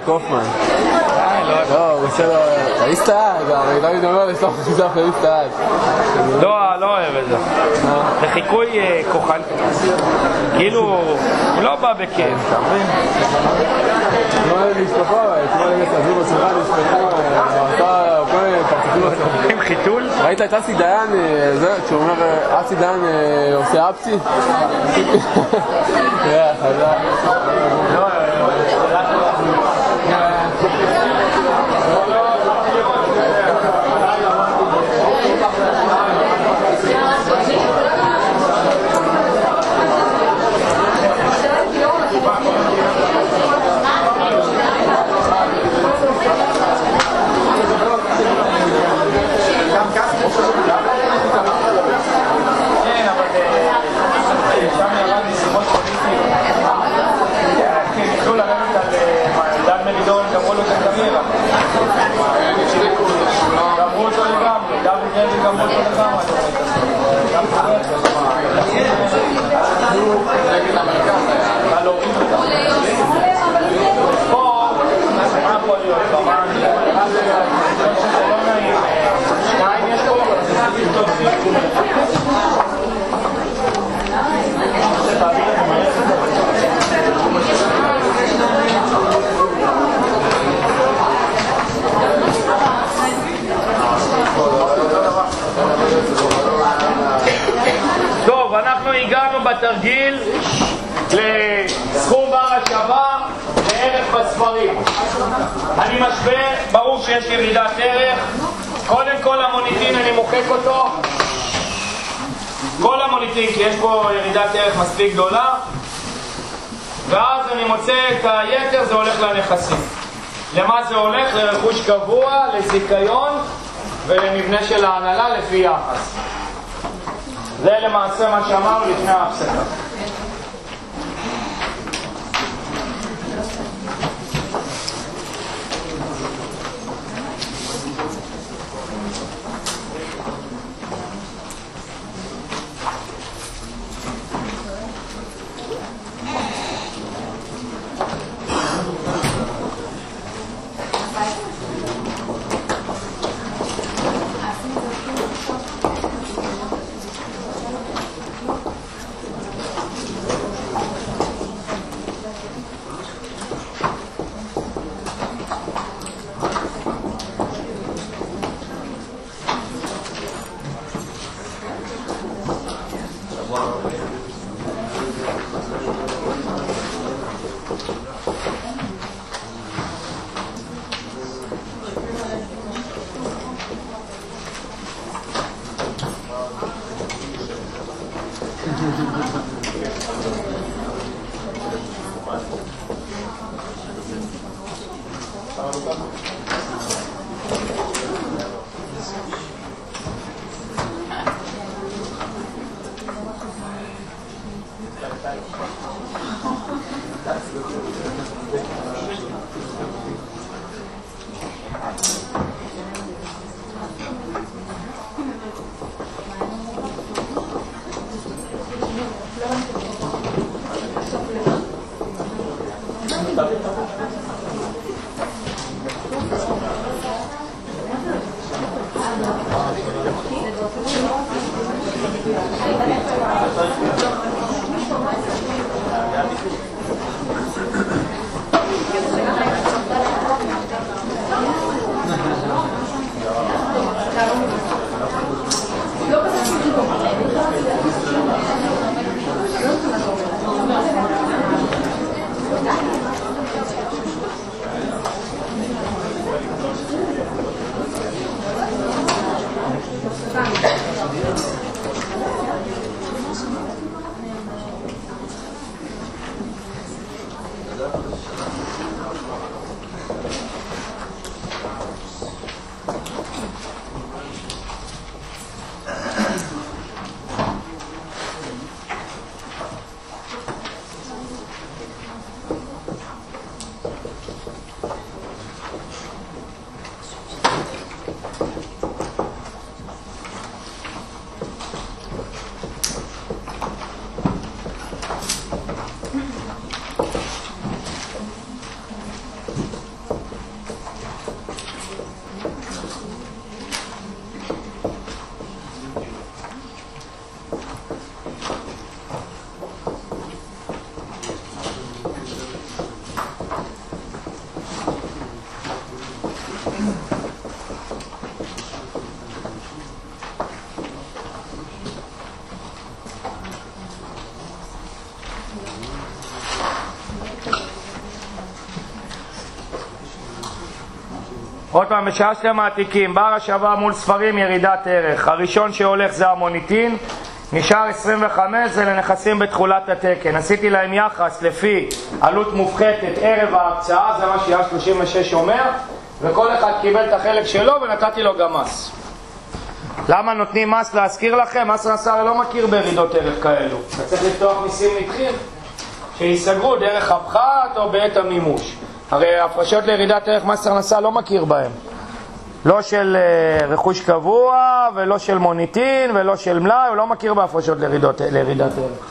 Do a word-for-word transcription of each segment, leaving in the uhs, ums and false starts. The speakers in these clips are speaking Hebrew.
קופמן. לא, הוא עושה לו... להסתעד, אני לא אומר לשלוח חיזף להסתעד. לא, לא אוהב את זה. זה חיקוי כוחן. כאילו, הוא לא בא בכיף. אתה מבין? לא אוהב להשתפו, אתמול נגד תעזור בצורה, נשפטו, אתה כל מיני פרצופים עצמם. עם חיתול? ראית את אסי דיין, זה, כשהוא אומר, אסי דיין עושה אפצי? יא, חזק. טוב, אנחנו הגענו בתרגיל לסכום בר השווה לערך בספרים. אני משווה, ברור שיש ירידת ערך. קודם כל המוניטין אני מוחק אותו, כל המוניטין, כי יש פה ירידת ערך מספיק גדולה, ואז אני מוצא את היתר, זה הולך לנכסים. למה זה הולך? לרכוש קבוע, לזיכיון ולמבנה של ההנהלה לפי יחס. זה למעשה מה שאמרנו לפני ההפסקה. עוד פעם, בשעה שאתם מעתיקים, בר השווה מול ספרים ירידת ערך. הראשון שהולך זה המוניטין, נשאר עשרים וחמש, זה לנכסים בתחולת התקן. עשיתי להם יחס לפי עלות מופחתת ערב ההקצאה, זה מה שהיה שלושים ושש אומר, וכל אחד קיבל את החלק שלו ונתתי לו גם מס. למה נותנים מס? להזכיר לכם, מס הכנסה לא מכיר בירידות ערך כאלו. אתה צריך לפתוח מיסים נדחים שיסגרו דרך הפחת או בעת המימוש. הרי הפרשות לירידת ערך מס הכנסה לא מכיר בהם. לא של uh, רכוש קבוע ולא של מוניטין ולא של מלאי, הוא לא מכיר בהפרשות לירידות, לירידת ערך.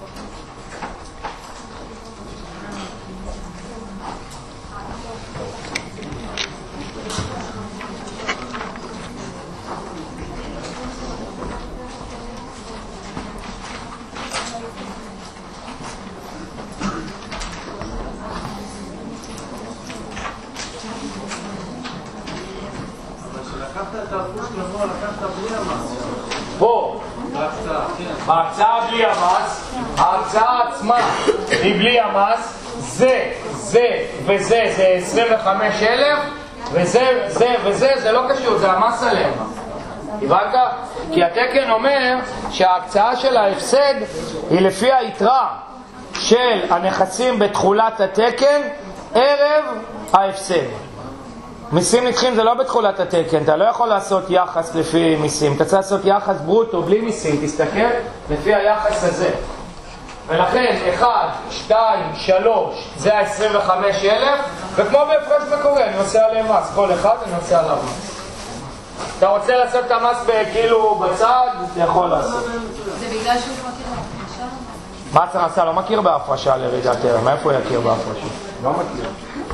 פה, בהקצאה בלי המס, ההקצאה עצמה היא בלי המס, זה, זה וזה זה עשרים וחמישה אלף, וזה, זה וזה, זה לא קשור, זה המס עליהם. הבנת? כי התקן אומר שההקצאה של ההפסד היא לפי היתרה של הנכסים בתחולת התקן ערב ההפסד. מיסים נדחים זה לא בתחולת התקן, אתה לא יכול לעשות יחס לפי מיסים, אתה צריך לעשות יחס ברוטו בלי מיסים, תסתכל לפי היחס הזה. ולכן אחד, שתיים, שלוש זה ה-עשרים וחמישה אלף, וכמו בהפרש מקורי אני עושה עליהם מס, כל אחד אני עושה עליו מס. אתה רוצה לעשות את המס כאילו בצד, אתה יכול לעשות. זה בגלל שהוא מכיר בהפרשה? מה צריך לעשות? לא מכיר בהפרשה לירידת ערך, מאיפה הוא יכיר בהפרשה? לא מכיר.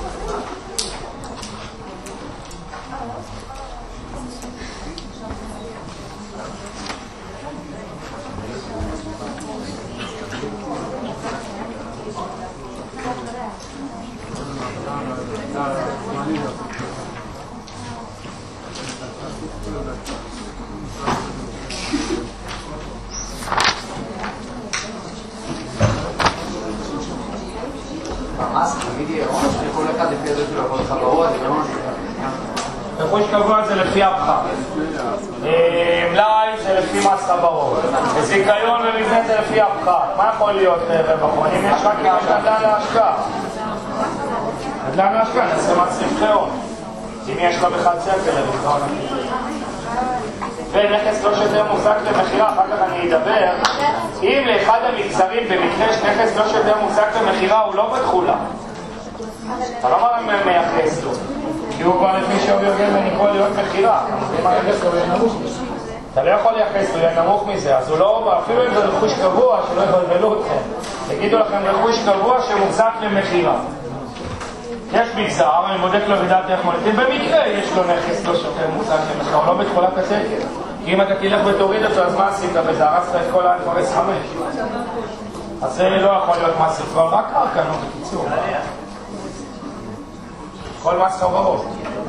רכוש קבוע זה לפי הפחת, מלאי זה לפי מס חברות, זיכיון ומבנה זה לפי הפחת. מה יכול להיות רווח? אם יש רק נדל"ן להשקעה, נדל"ן להשקעה נעשה מס רווחי הון. אם יש לך בכלל צפל לרווחי הון, ונכס לא שזה מוחזק למכירה, אחר כך אני אדבר. אם לאחד המגזרים במקרה שנכס לא שזה מוחזק למכירה הוא לא בתחולה, אתה לא מייחס לו, כי הוא כבר לפי שווי הוגן ונקרא להיות מכירה. אתה לא יכול לייחס לו, יהיה נמוך מזה, אז הוא לא, אפילו אם זה רכוש קבוע, שלא יבלבלו אתכם. תגידו לכם רכוש קבוע שמוחזק למכירה. יש מגזר, אני בודק לו ירידת ערך מוניטין, במקרה יש לו נכס לא שווי מוחזק למכירה, הוא לא בתחולת התקן. כי אם אתה תלך ותוריד אותו, אז מה עשית בזה? הרסת את כל ה-אף אר אס חמש. אז זה לא יכול להיות מס רווחי, רק קרקע, נו, בקיצור. כל מס חברות.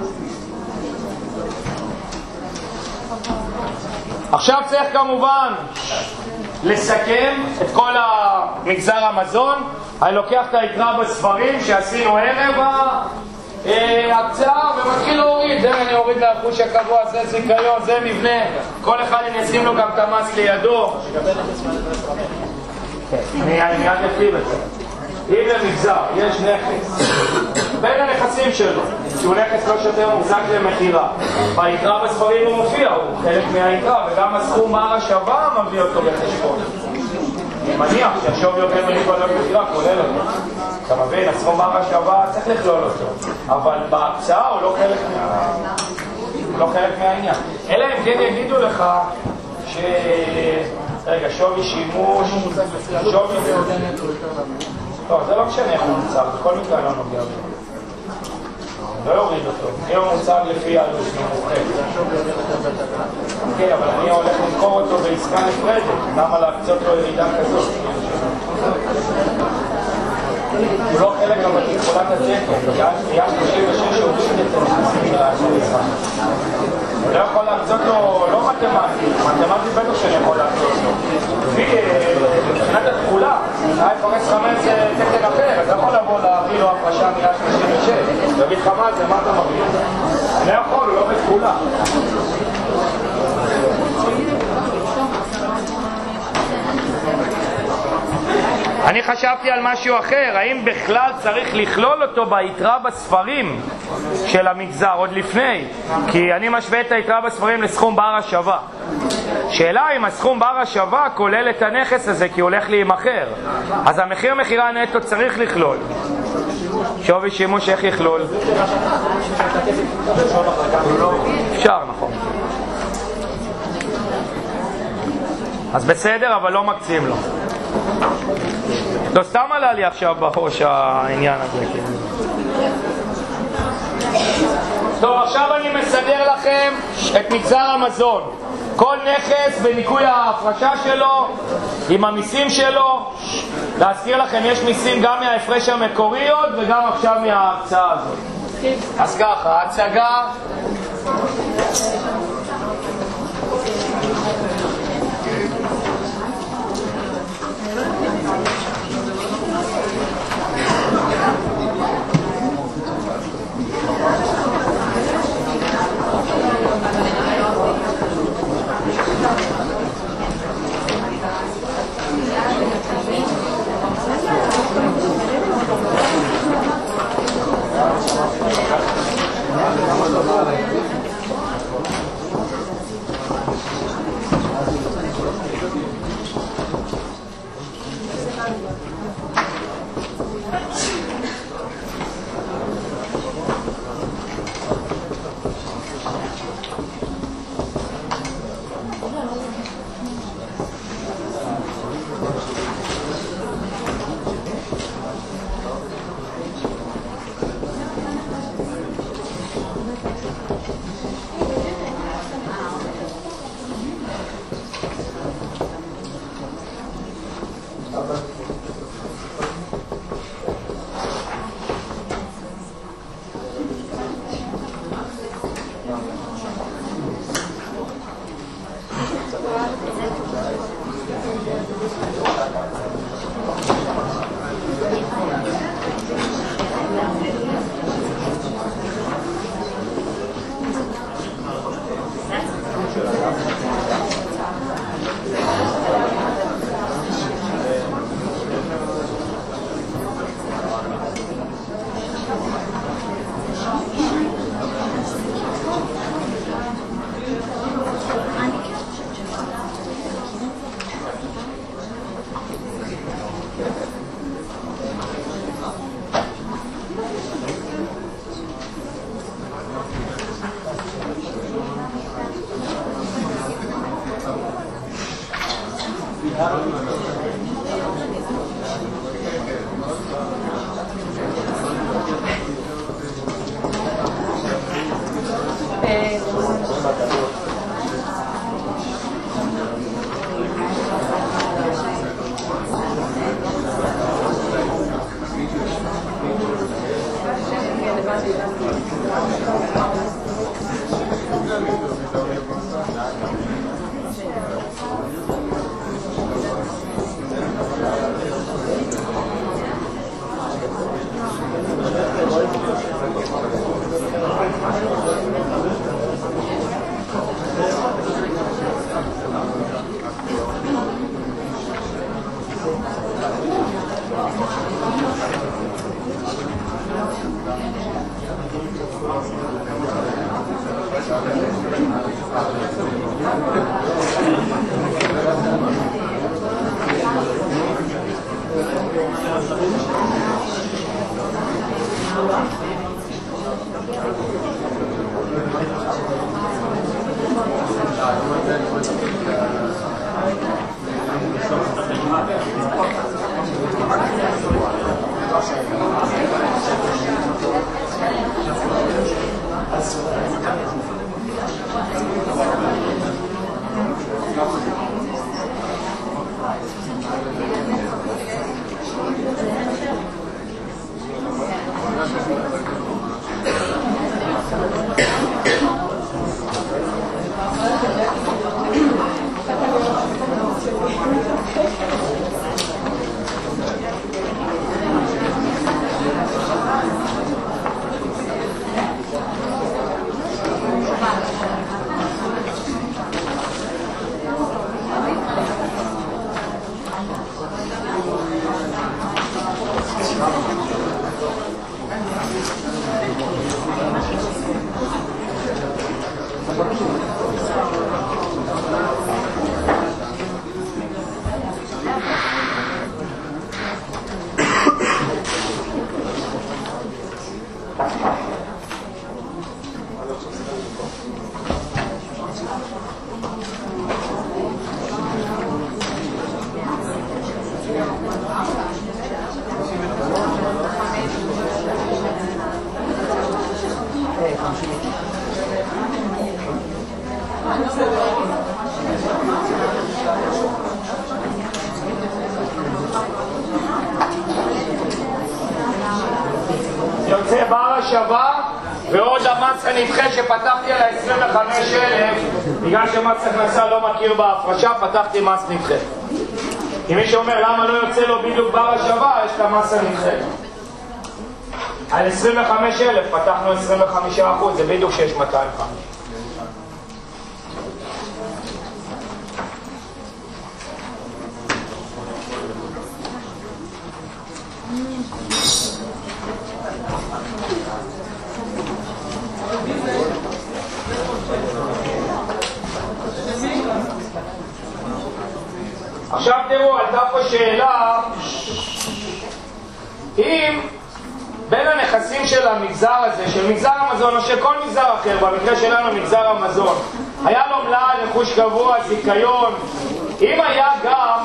עכשיו צריך כמובן לסכם את כל המגזר המזון. אני לוקח את היתרה בספרים שעשינו ערב ההקצאה ומתחיל להוריד. זה אני אוריד לרכוש הקבוע, זה זיכיון, זה מבנה. כל אחד אני אשים לו גם את המס לידו. אני מיד אפיב את זה. אם למגזר יש נכס בין הנכסים שלו שהוא נכס לא שוטר מוחזק למכירה, ביתרה בספרים הוא מופיע, הוא חלק מהיתרה, וגם הסכום מה השווה מביא אותו בחשבון. אני מניח שהשווי יותר מלכות מכירה כולל אותו, אתה מבין, הסכום מה השווה צריך לכלול אותו, אבל בהקצאה הוא לא חלק מה... לא חלק מהעניין. אלא אם כן יגידו לך ש... רגע, שווי שימוש, שווי... לא, זה לא משנה איך הוא מוצג, בכל מקרה לא נוגע בו. לא יוריד אותו. אם הוא מוצג לפי עלות ממוחד. כן, אבל אני הולך למכור אותו בעסקה נפרדת. למה להקצות לו ירידה כזאת? הוא לא חלק בתחולת התקן. היה שלושים ושש שהוריד את הנכסים של העסקה. אני לא יכול להקצות לו, לא מתמטי, מתמטי בטח שאני יכול להקצות לו. מבחינת התחולה, ה-אף אר אס חמש זה תקן אחר, אתה יכול לבוא להביא לו הפרשה מאה שלושים ושש, להגיד לך מה זה, מה אתה מביא? אני לא אני חשבתי על משהו אחר, האם בכלל צריך לכלול אותו ביתרה בספרים של המגזר עוד לפני, כי אני משווה את היתרה בספרים לסכום בר השווה. שאלה אם הסכום בר השווה כולל את הנכס הזה כי הוא הולך להימחר, אז המחיר מחירה נטו צריך לכלול. שווי שימוש איך יכלול? אפשר, נכון. אז בסדר, אבל לא מקצים לו. לא סתם עלה לי עכשיו בראש העניין הזה. טוב, עכשיו אני מסדר לכם את מגזר המזון. כל נכס בניקוי ההפרשה שלו, עם המיסים שלו. להזכיר לכם, יש מיסים גם מההפרש המקוריות וגם עכשיו מההקצאה הזאת. אז ככה, הצגה. שווה ועוד המס הנדחה שפתחתי על ה-עשרים וחמישה אלף, בגלל שמס הכנסה לא מכיר בהפרשה, פתחתי מס נדחה. כי מי שאומר למה לא יוצא לו בדיוק בר השווה, יש את המס הנדחה. על עשרים וחמישה אלף פתחנו עשרים וחמישה אחוז, זה בדיוק שיש מאתיים וחמש. עכשיו תראו, עלתה פה שאלה אם בין הנכסים של המגזר הזה, של מגזר המזון או של כל מגזר אחר, במקרה שלנו מגזר המזון, היה לו מלאי, רכוש קבוע, זיכיון, אם היה גם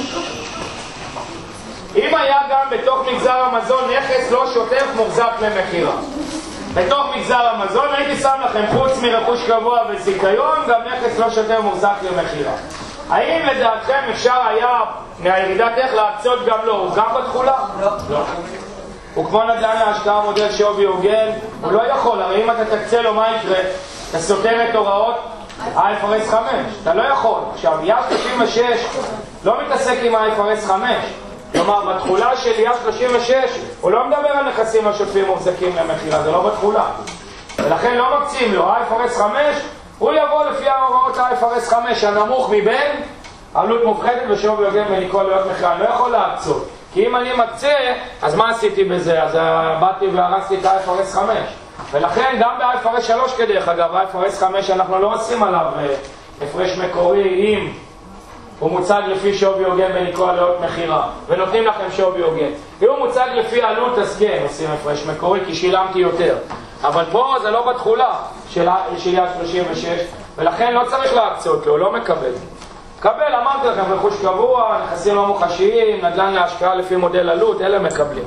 אם היה גם בתוך מגזר המזון נכס לא שוטף מוחזק למכירה. בתוך מגזר המזון הייתי שם לכם חוץ מרכוש קבוע וזיכיון גם נכס לא שוטף מוחזק למכירה. האם לדעתכם אפשר היה מהירידת איך להקצות גם לו? הוא גם בתחולה? לא. לא. הוא כמו נדל"ן להשקעה מודל שווי הוגן, הוא לא יכול, הרי אם אתה תקצה לו מה יקרה? אתה סותר את הוראות איי אף אר אס חמש, אתה לא יכול. עכשיו, יד שלושים ושש לא מתעסק עם איי אף אר אס חמש, כלומר בתחולה של יד שלושים ושש הוא לא מדבר על נכסים השוטפים מוחזקים למכירה, זה לא בתחולה, ולכן לא מקצים לו איי אף אר אס חמש, הוא יבוא לפי ההוראות איי אף אר אס חמש הנמוך מבין עלות מופחתת ושווי הוגן וניקול להיות מכירה. אני לא יכול להקצות, כי אם אני מקצה, אז מה עשיתי בזה? אז באתי והרסתי את איי אף אר אס חמש, ולכן גם ב-איי אף אר אס שלוש כדרך אגב, איי אף אר אס חמש אנחנו לא עושים עליו הפרש מקורי אם הוא מוצג לפי שווי הוגן וניקול להיות מכירה, ונותנים לכם שווי הוגן. אם הוא מוצג לפי עלות, אז כן עושים הפרש מקורי כי שילמתי יותר, אבל פה זה לא בתחולה של יד שלושים ושש, ולכן לא צריך להקצות לו, לא מקבל. קבל, אמרתי לכם, רכוש קבוע, נכסים לא מוחשיים, נדל"ן להשקעה לפי מודל עלות, אלה מקבלים.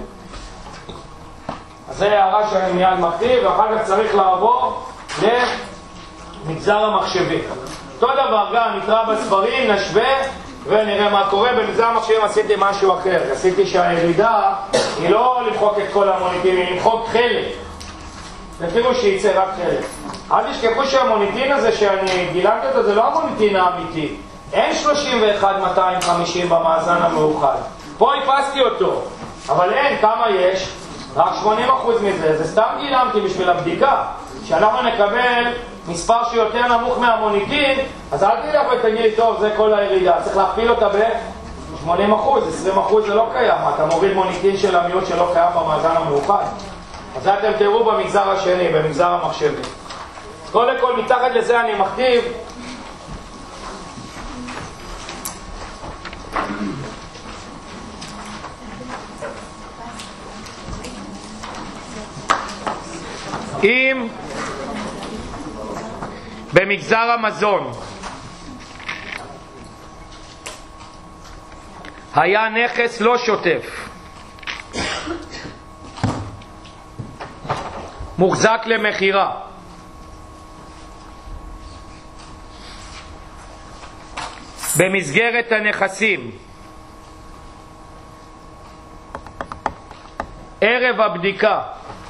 אז זה הערה שאני מיד מכתיב, ואחר כך צריך לעבור למגזר המחשבים. אותו דבר גם נקרא בספרים, נשווה ונראה מה קורה. במגזר המחשבים עשיתי משהו אחר, עשיתי שהירידה היא לא למחוק את כל המוניטין, היא למחוק חלק. ותראו שייצא רק חלק. אל תשכחו שהמוניטין הזה שאני גילנתי אותו זה לא המוניטין האמיתי. אין שלושים ואחת מאתיים וחמישים במאזן המאוחד. פה הפסתי אותו, אבל אין, כמה יש? רק שמונים אחוז מזה. זה סתם גילנתי בשביל הבדיקה. כשאנחנו נקבל מספר שיותר נמוך מהמוניטין, אז אל תלך ותגיד, טוב, זה כל הירידה. צריך להכפיל אותה ב-שמונים אחוז, עשרים אחוז זה לא קיים. אתה מוריד מוניטין של המיעוט שלא קיים במאזן המאוחד. אז אתם תראו במגזר השני, במגזר המחשבים. קודם כל, מתחת לזה אני מכתיב אם במגזר המזון היה נכס לא שוטף מוחזק למכירה, במסגרת הנכסים ערב הבדיקה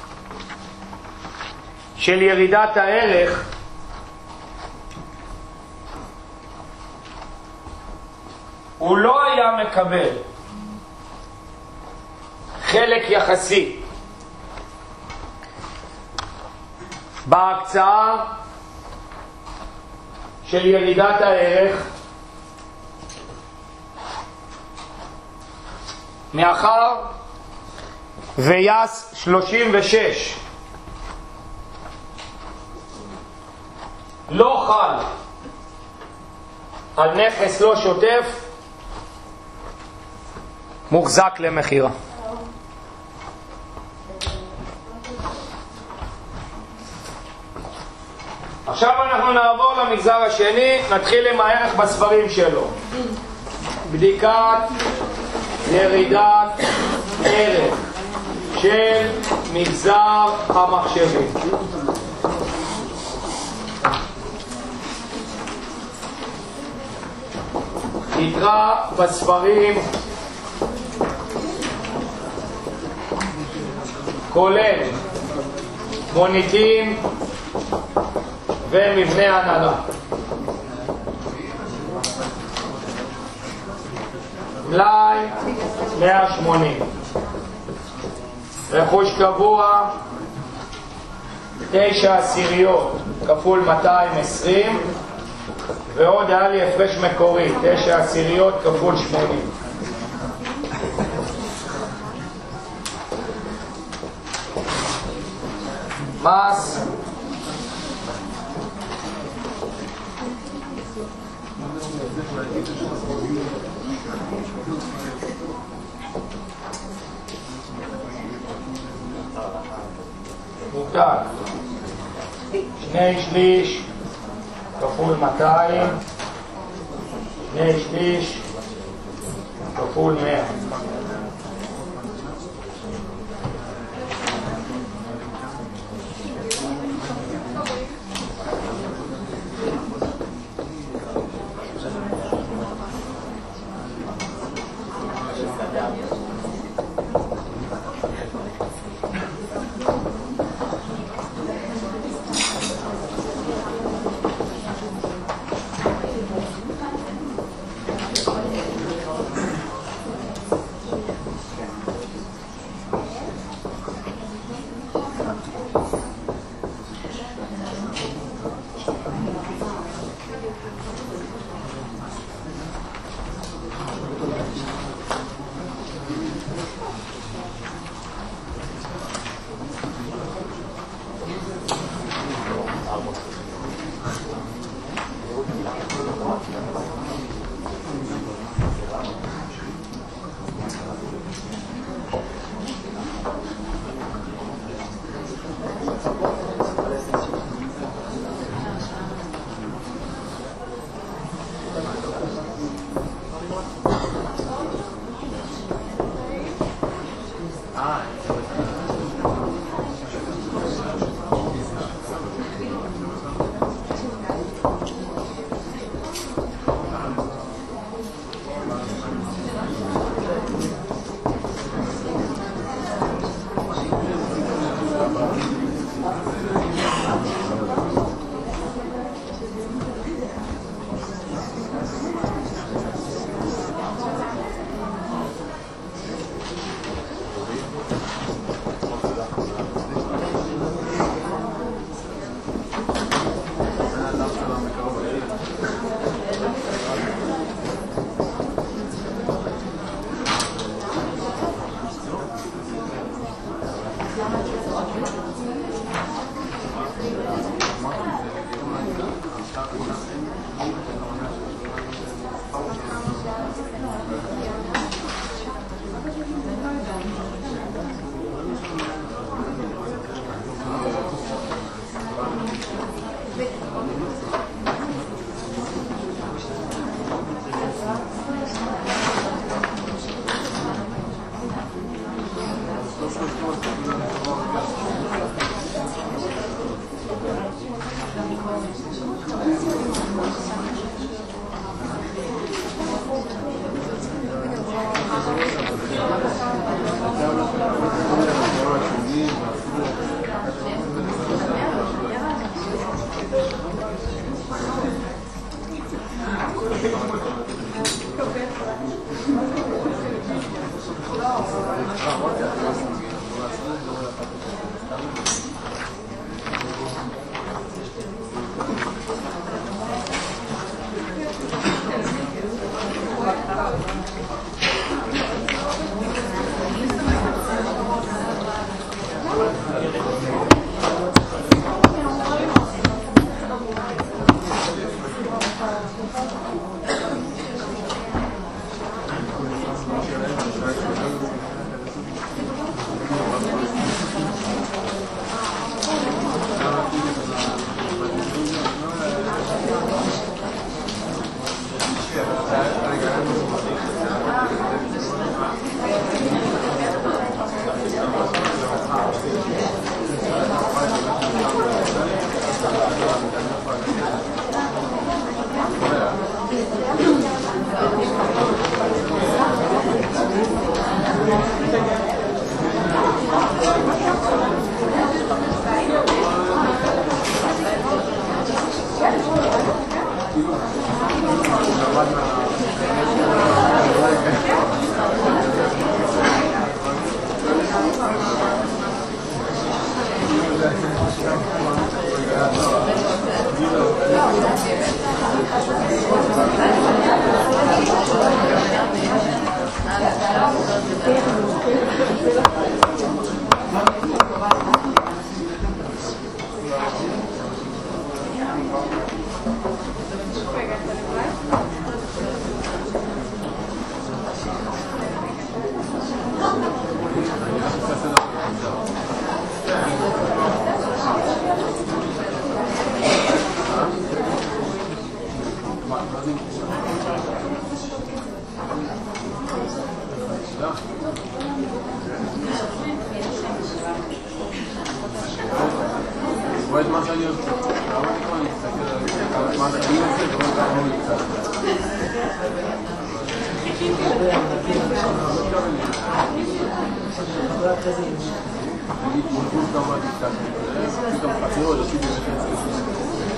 של ירידת הערך, הוא לא היה מקבל חלק יחסי בהקצאה של ירידת הערך, מאחר ויס שלושים ושש לא חל על נכס לא שוטף מוחזק למכירה. עכשיו אנחנו נעבור למגזר השני, נתחיל עם הערך בספרים שלו. בדיקת ירידת ערך של מגזר המחשבים. נקרא בספרים כולל מוניטין ומבנה הנהלה. מלאי מאה שמונים, רכוש קבוע תשע עשיריות כפול מאתיים ועשרים, ועוד היה לי הפרש מקורי תשע עשיריות כפול שמונים. מס מותג שני שליש כפול מאתיים, שני שליש כפול מאה. רואה את מה שאני רוצה. למה אני כבר נסתכל על מה אני רוצה ומה כמה הוא נקצת. נגיד בולבול כמה נקצת. פתאום חצירו יוסיף במחץ כסף.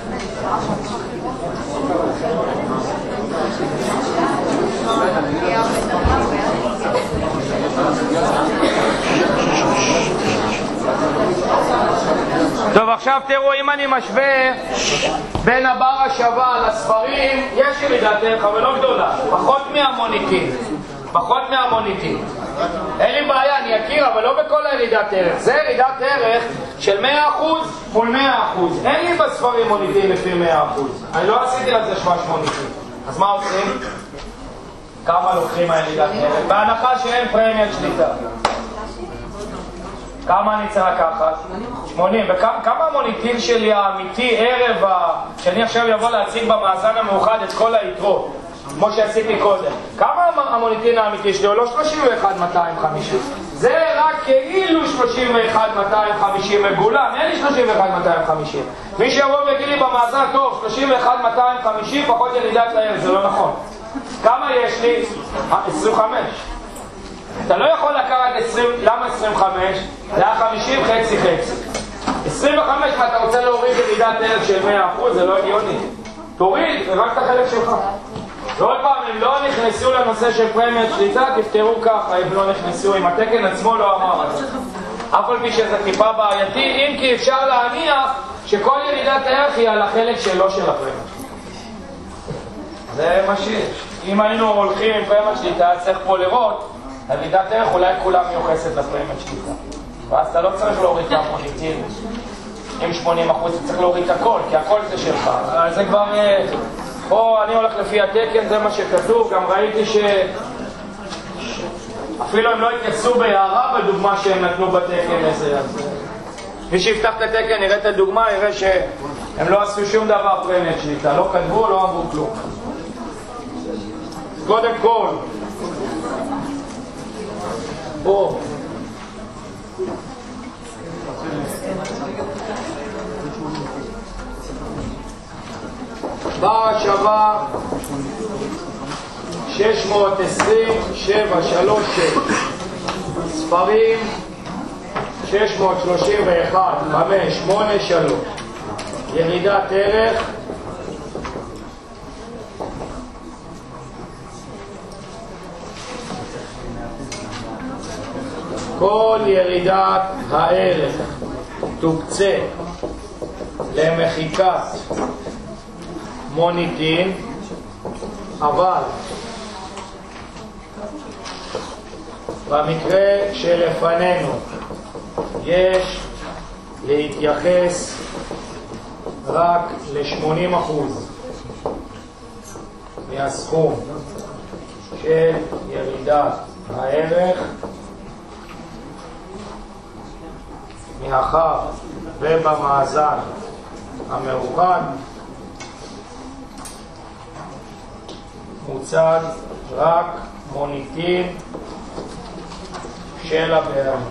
טוב, עכשיו תראו, אם אני משווה בין הבר השווה לספרים, יש ירידת ערך, אבל לא גדולה, פחות מהמוניטין, פחות מהמוניטין. אין לי בעיה, אני אכיר, אבל לא בכל הירידת ערך. זה ירידת ערך של מאה אחוז מול מאה אחוז. אין לי בספרים מוניטין לפי מאה אחוז. אני לא עשיתי לזה שמש מוניטין. אז מה עושים? כמה לוקחים הירידת ערך? בהנחה שאין פרמיית שליטה. כמה אני צריך לקחת? שמונים. וכמה המוניטין שלי האמיתי ערב שאני עכשיו יבוא להציג במאזן המאוחד את כל היתרות, כמו שעשיתי קודם? כמה המוניטין האמיתי שלי? הוא לא שלושים ואחת מאתיים וחמישים. זה רק כאילו שלושים ואחת מאתיים וחמישים מגולם. אין לי שלושים ואחת מאתיים וחמישים. מי שיבוא ויגיד לי במאזן, טוב, שלושים ואחת מאתיים וחמישים פחות ירידת הערך, זה לא נכון. כמה יש לי? עשרים וחמש. אתה לא יכול לקחת עשרים, למה עשרים וחמש? זה היה חמישים, חצי חצי. עשרים וחמש, מה אתה רוצה להוריד ירידת ערך של מאה אחוז? זה לא הגיוני. תוריד, רק את החלק שלך. ועוד פעם, הם לא נכנסו לנושא של פרמיית שליטה, תפתרו ככה, הם לא נכנסו, עם התקן עצמו לא אמר את זה. אף על פי שזה טיפה בעייתי, אם כי אפשר להניח שכל ירידת הערך היא על החלק שלו של הפרמיית. זה מה שיש. אם היינו הולכים עם פרמיית שליטה, צריך פה לראות, ירידת ערך אולי כולה מיוחסת לפרמיית שליטה. ואז אתה לא צריך להוריד את המוניטין. עם שמונים אחוז אתה צריך להוריד את הכל, כי הכל זה שלך. אז זה כבר... או אני הולך לפי התקן, זה מה שכתוב. גם ראיתי ש... אפילו הם לא התייחסו בהערה בדוגמה שהם נתנו בתקן הזה. אז... מי שיפתח את התקן, יראה את הדוגמה, יראה שהם לא עשו שום דבר פרמיית שליטה. לא כתבו, לא אמרו כלום. קודם כל, פה בר השווה שש מאות עשרים, שבע, שלוש, שש. ספרים שש מאות שלושים ואחת, חמש, שמונה, שלוש. ירידת ערך כל ירידת הערך תוקצה למחיקת מוניטין, אבל במקרה שלפנינו יש להתייחס רק ל-שמונים אחוז מהסכום של ירידת הערך, מאחר ובמאזן המאוחד מוצג רק מוניטין של הבעלים.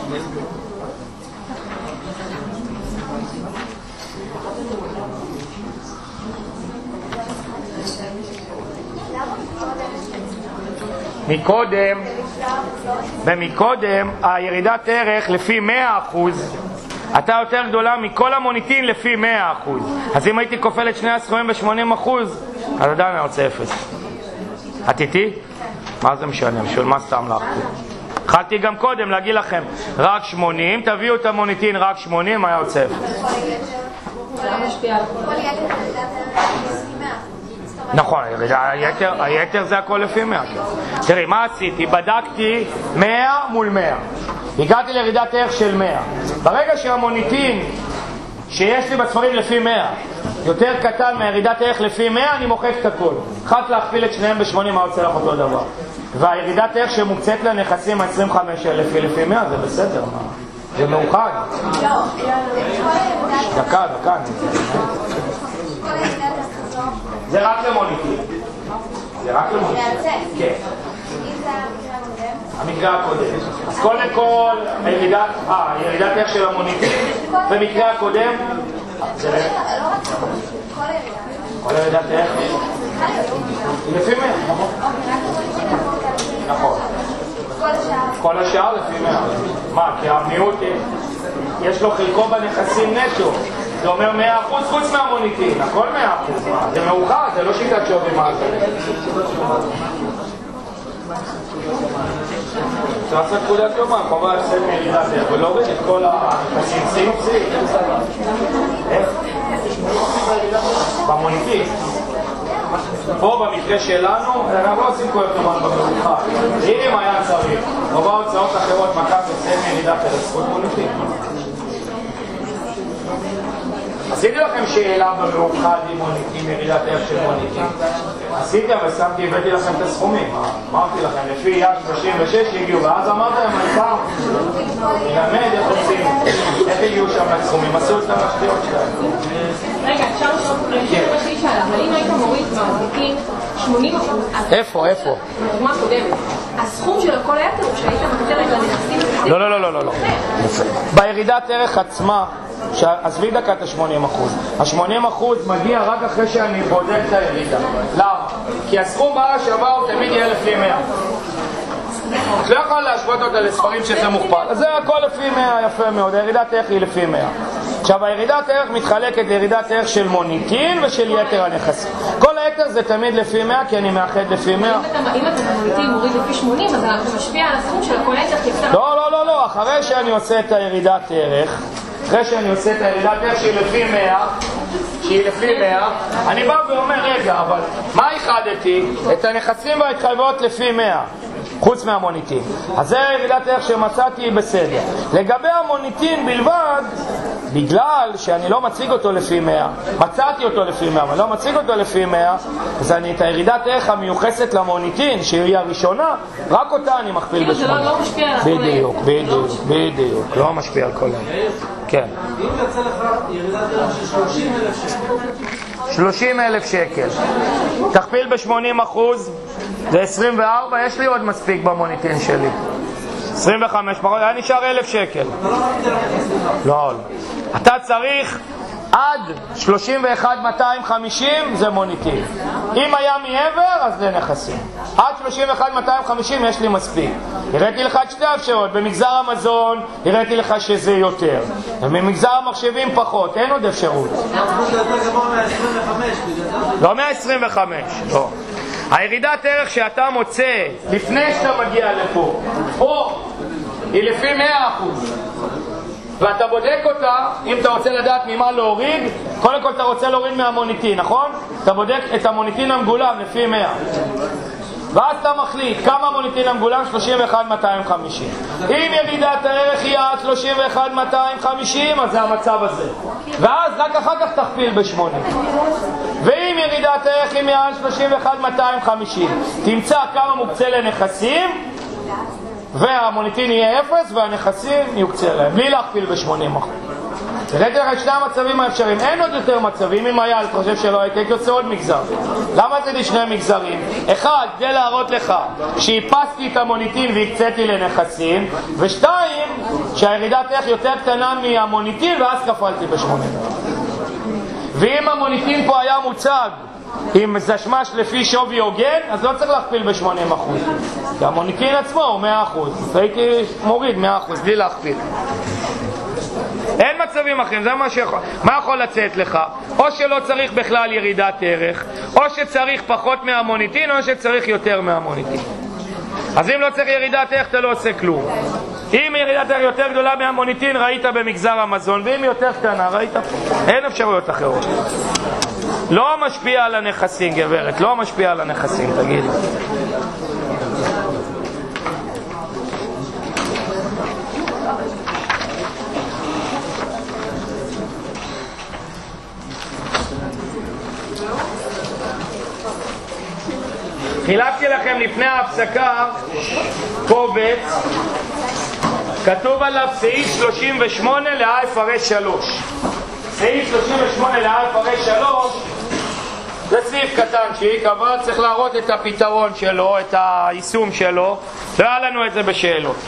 מקודם, ומקודם הירידת ערך לפי מאה אחוז אתה יותר גדולה מכל המוניטין לפי מאה אחוז. אז אם הייתי כופל את שני הסכומים ב-שמונים אחוז, אז עדיין אני רוצה אפס. את איתי? מה זה משנה? בשביל מה סתם לך? התחלתי גם קודם להגיד לכם רק שמונים, תביאו את המוניטין רק שמונים, היה יוצא אפס. נכון, היתר, היתר זה הכל לפי מאה. תראי, מה עשיתי? בדקתי מאה מול מאה. הגעתי לירידת ערך של מאה. ברגע שהמוניטין שיש לי בספרים לפי מאה יותר קטן מהירידת ערך לפי מאה, אני מוחק את הכל. אחת להכפיל את שניהם ב-שמונים, מה יוצא לך אותו דבר. והירידת ערך שמוקצת לנכסים ה-עשרים וחמש אלף לפי מאה, זה בסדר, מה? זה מאוחד. דקה, דקה. זה רק למוניטין. זה רק למוניטין. כן. המקרה הקודם. אז קודם כל, הירידת, אה, הירידת ערך של המוניטין, במקרה הקודם, זה לא... כל הירידת ערך? לפי מאה, נכון? נכון. כל השאר לפי מאה. מה, כי המיעוט, יש לו חלקו בנכסים נטו. זה אומר מאה אחוז חוץ מהמוניטין, הכל מאה אחוז. זה מאוחד, זה לא שיטת שווי מעגל. צריך לעשות פקודת יומן, חובה לצאת מירידת ערך ולהוריד את כל הנכסים סים סים. איך? במוניטין. פה במקרה שלנו, אנחנו לא עושים כל יומן במאוחד. אם היה צריך, או בהוצאות אחרות מקף לצאת מירידת ערך, זכות מוניטין. עשיתי לכם שאלה במאוחד עם מוניטין, ירידת ערך של מוניטין. עשיתי, אבל שמתי, הבאתי לכם את הסכומים. אמרתי לכם, לפי יד שלושים ושש הגיעו, ואז אמרתי להם, אני פעם, נלמד איך עושים, איך הגיעו שם לסכומים, עשו את המשתיות שלהם. רגע, אפשר לשאול, זה מה שהיא שאלה, אבל אם היית מוריד מהמוניטין שמונים אחוז... איפה, איפה? בדוגמה הקודמת, הסכום של הכל היתר הוא שהיית מקצרת לנכסים... לא, לא, לא, לא, לא. בירידת ערך עצמה, עזבי דקה את ה-שמונים אחוז. ה-שמונים אחוז מגיע רק אחרי שאני בודק את הירידה. למה? כי הסכום בעל השווה הוא תמיד יהיה לפי מאה. את לא יכול להשוות אותה לספרים שזה מוכפל. אז זה הכל לפי מאה, יפה מאוד. הירידת ערך היא לפי מאה. עכשיו, הירידת ערך מתחלקת לירידת ערך של מוניטין ושל יתר הנכסים. כל היתר זה תמיד לפי מאה, כי אני מאחד לפי מאה. אם אתה במוניטין מוריד לפי שמונים, אז זה משפיע על הסכום של הכל היתר. לא, לא, לא, לא. אחרי שאני עושה את הירידת ערך, אחרי שאני עושה את הירידת ערך שהיא לפי מאה, שהיא לפי מאה, אני בא ואומר, רגע, אבל מה איחדתי? את הנכסים וההתחייבויות לפי מאה, חוץ מהמוניטין. אז זה ירידת ערך שמצאתי בסדר. לגבי המוניטין בלבד, בגלל שאני לא מציג אותו לפי מאה, מצאתי אותו לפי מאה, אבל לא מציג אותו לפי מאה, אז אני את הירידת ערך המיוחסת למוניטין, שהיא הראשונה, רק אותה אני מכפיל כאילו זה לא משפיע על הכל. בדיוק, בדיוק, בדיוק, לא משפיע על כל היתר. כן. אם יצא לך ירידת ערך של שלושים אלף שקל. שלושים אלף שקל. תכפיל ב-שמונים אחוז, זה עשרים וארבע, יש לי עוד מספיק במוניטין שלי. עשרים וחמש פחות, היה נשאר אלף שקל. לא, לא. אתה צריך עד שלושים ואחד מאתיים וחמישים זה מוניטין. אם היה מעבר, אז זה נכסים. עד שלושים ואחד מאתיים וחמישים יש לי מספיק. הראיתי לך את שתי האפשרויות. במגזר המזון הראיתי לך שזה יותר. במגזר המחשבים פחות, אין עוד אפשרות. לא מאה עשרים וחמש, לא. הירידת ערך שאתה מוצא לפני שאתה מגיע לפה, או היא לפי מאה אחוז. ואתה בודק אותה, אם אתה רוצה לדעת ממה להוריד, קודם כל אתה רוצה להוריד מהמוניטין, נכון? אתה בודק את המוניטין המגולם לפי מאה. ואז אתה מחליט כמה מוניטין המגולם, שלושים ואחד מאתיים וחמישים. אם ירידת הערך היא עד שלושים ואחד מאתיים וחמישים, אז זה המצב הזה. ואז רק אחר כך תכפיל ב-שמונים. ואם ירידת הערך היא מעל שלושים ואחד מאתיים וחמישים, תמצא כמה מוקצה לנכסים, והמוניטין יהיה אפס והנכסים יוקצה להם, בלי להכפיל ב-שמונים אחוז. הראיתי לך את שני המצבים האפשריים, אין עוד יותר מצבים. אם היה, אני חושב שלא הייתי, הייתי עושה עוד מגזר. למה זה לי שני מגזרים? אחד, זה להראות לך שהיפסתי את המוניטין והקציתי לנכסים, ושתיים, שהירידת ערך יותר קטנה מהמוניטין, ואז כפלתי בשמונים. ואם המוניטין פה היה מוצג עם זשמש לפי שווי הוגן, אז לא צריך להכפיל ב-שמונים אחוז. כי המוניטין עצמו הוא מאה אחוז. הייתי מוריד מאה אחוז בלי להכפיל. אין מצבים אחרים, זה מה שיכול. מה יכול לצאת לך? או שלא צריך בכלל ירידת ערך, או שצריך פחות מהמוניטין, או שצריך יותר מהמוניטין. אז אם לא צריך ירידת ערך, אתה לא עושה כלום. אם ירידת ערך יותר גדולה מהמוניטין, ראית במגזר המזון, ואם היא יותר קטנה, ראית פה. אין אפשרויות אחרות. לא משפיע על הנכסים, גברת, לא משפיע על הנכסים, תגיד. חילקתי לכם לפני ההפסקה קובץ, כתוב עליו סעיף שלושים ושמונה לאלף הרי שלוש. סעיף שלושים ושמונה לאלף הרי שלוש זה סעיף קטנצ'יק, אבל צריך להראות את הפתרון שלו, את היישום שלו. לא היה לנו את זה בשאלות.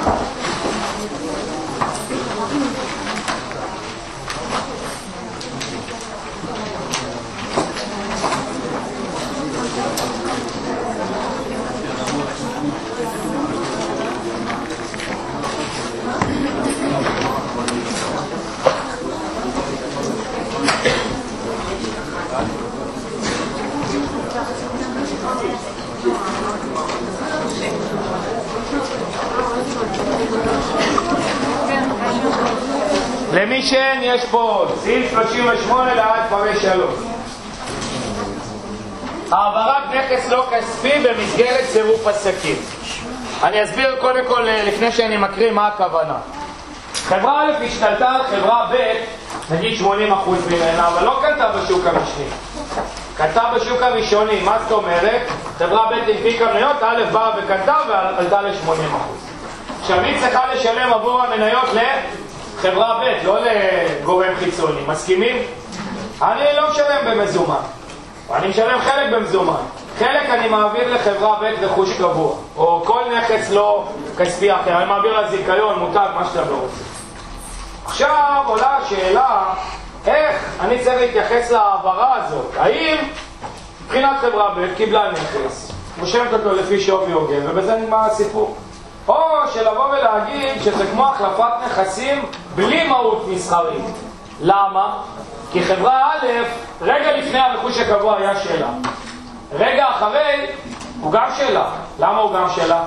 למי שאין, יש פה סעיף שלושים ושמונה לאלף הרי שלוש. העברת נכס לא כספי במסגרת צירוף עסקים. אני אסביר קודם כל לפני שאני מקריא מה הכוונה. חברה א' השתלטה על חברה ב', נגיד שמונים אחוז ממנה, אבל לא קנתה בשוק המשני. קנתה בשוק הראשוני. מה זאת אומרת? חברה ב' הנפיקה מניות, א' באה וקנתה ועלתה ל-שמונים אחוז. עכשיו היא צריכה לשלם עבור המניות לחברה ב', לא לגורם חיצוני. מסכימים? אני לא משלם במזומן. אני משלם חלק במזומן. חלק אני מעביר לחברה ב' רכוש קבוע, או כל נכס לא כספי אחר. אני מעביר לזיכיון, מותג, מה שאתה לא רוצה. עכשיו עולה השאלה, איך אני צריך להתייחס להעברה הזאת? האם מבחינת חברה ב' קיבלה נכס, מושמת אותו לפי שווי הוגן, ובזה נגמר הסיפור? או שלבוא ולהגיד שזה כמו החלפת נכסים בלי מהות מסחרית. למה? כי חברה א', רגע לפני הרכוש הקבוע היה שלה. רגע אחרי, הוא גם שלה. למה הוא גם שלה?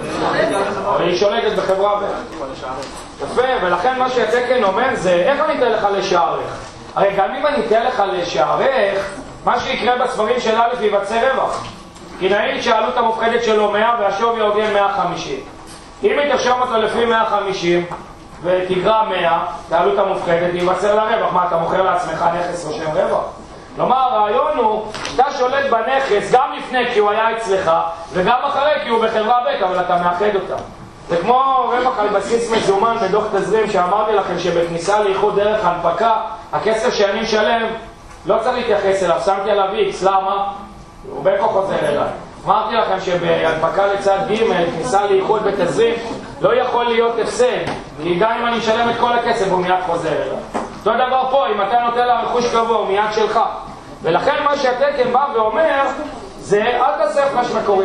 היא שולטת בחברה ב'. יפה, ולכן מה שהתקן אומר זה, איך אני אתן לך לשערך? הרי גם אם אני אתן לך לשערך, מה שיקרה בספרים של א' ייווצר רווח. כי נגיד שהעלות המופחדת שלו מאה והשווי הוגן מאה וחמישים. אם היא תרשום אותו לפי מאה וחמישים ותגרע מאה, העלות המופחדת ייווצר לרווח. מה, אתה מוכר לעצמך נכס רושם רווח? כלומר, הרעיון הוא, אתה שולט בנכס גם לפני כי הוא היה אצלך, וגם אחרי כי הוא בחברה ב', אבל אתה מאחד אותה. זה כמו רווח על בסיס מזומן בדוח תזרים שאמרתי לכם שבכניסה לאיחוד דרך הנפקה, הכסף שאני משלם לא צריך להתייחס אליו, שמתי עליו איקס, למה? הוא בין כה חוזר אליי. אמרתי לכם שבהנפקה לצד ג' כניסה לאיחוד בתזרים לא יכול להיות הפסד, כי גם אם אני משלם את כל הכסף הוא מיד חוזר אליי. אותו דבר פה, אם אתה נותן לה רכוש קבוע הוא מיד שלך. ולכן מה שהתקן בא ואומר זה אל תעשה הפרש מקורי.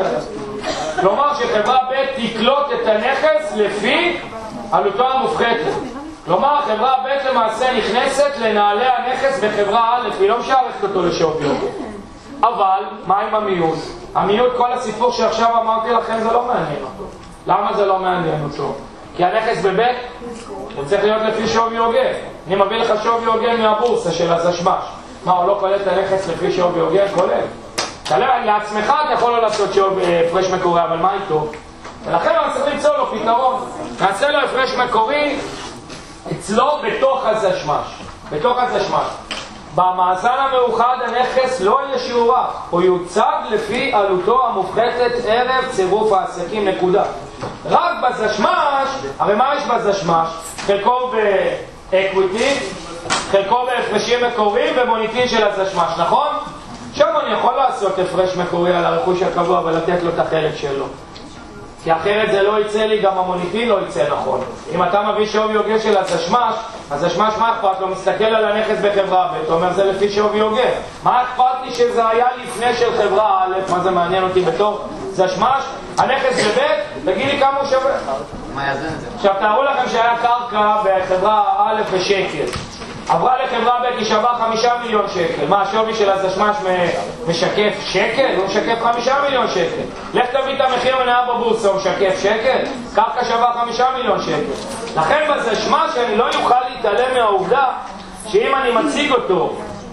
כלומר שחברה ב' תקלוט את הנכס לפי עלותו המופחתת. כלומר חברה ב' למעשה נכנסת לנעלי הנכס בחברה א', היא לא משערכת אותו לשווי הוגן. אבל מה עם המיעוט? המיעוט, כל הסיפור שעכשיו אמרתי לכם זה לא מעניין אותו. למה זה לא מעניין אותו? כי הנכס בבית הוא צריך להיות לפי שווי הוגן. אני מביא לך שווי הוגן מהבורסה של הזשמש. מה, הוא לא כולל את הנכס לפי שווי הוגן? כולל. לעצמך אתה יכול לא לעשות הפרש מקורי, אבל מה איתו? ולכן אני צריך למצוא לו פתרון. נעשה לו הפרש מקורי אצלו בתוך הזשמש. בתוך הזשמש. במאזן המאוחד הנכס לא יהיה שיעורה, הוא יוצג לפי עלותו המופחתת ערב צירוף העסקים, נקודה. רק בזשמש, הרי מה יש בזשמש? חלקו באקוויטי, חלקו בהפרשים מקוריים ומוניטין של הזשמש, נכון? שם אני יכול לעשות הפרש מקורי על הרכוש הקבוע ולתת לו את החלק שלו. כי אחרת זה לא יצא לי, גם המוניטין לא יצא נכון. אם אתה מביא שווי הוגה של הזשמש, אז הזשמש מה אכפת לו? מסתכל על הנכס בחברה ב', אומר זה לפי שווי הוגה. מה אכפת לי שזה היה לפני של חברה א', מה זה מעניין אותי בתור זשמש? הנכס בב', תגיד לי כמה הוא שווה. מה יאזן את זה? עכשיו תארו לכם שהיה קרקע בחברה א' בשקל. עברה לחברה ב' היא שווה חמישה מיליון שקל. מה השווי של הזשמש משקף שקל? הוא משקף חמישה מיליון שקל. לך תביא את המחיר מניה בבורסה, הוא משקף שקל? קרקע שווה חמישה מיליון שקל. לכן בזשמש אני לא יוכל להתעלם מהעובדה שאם אני מציג אותו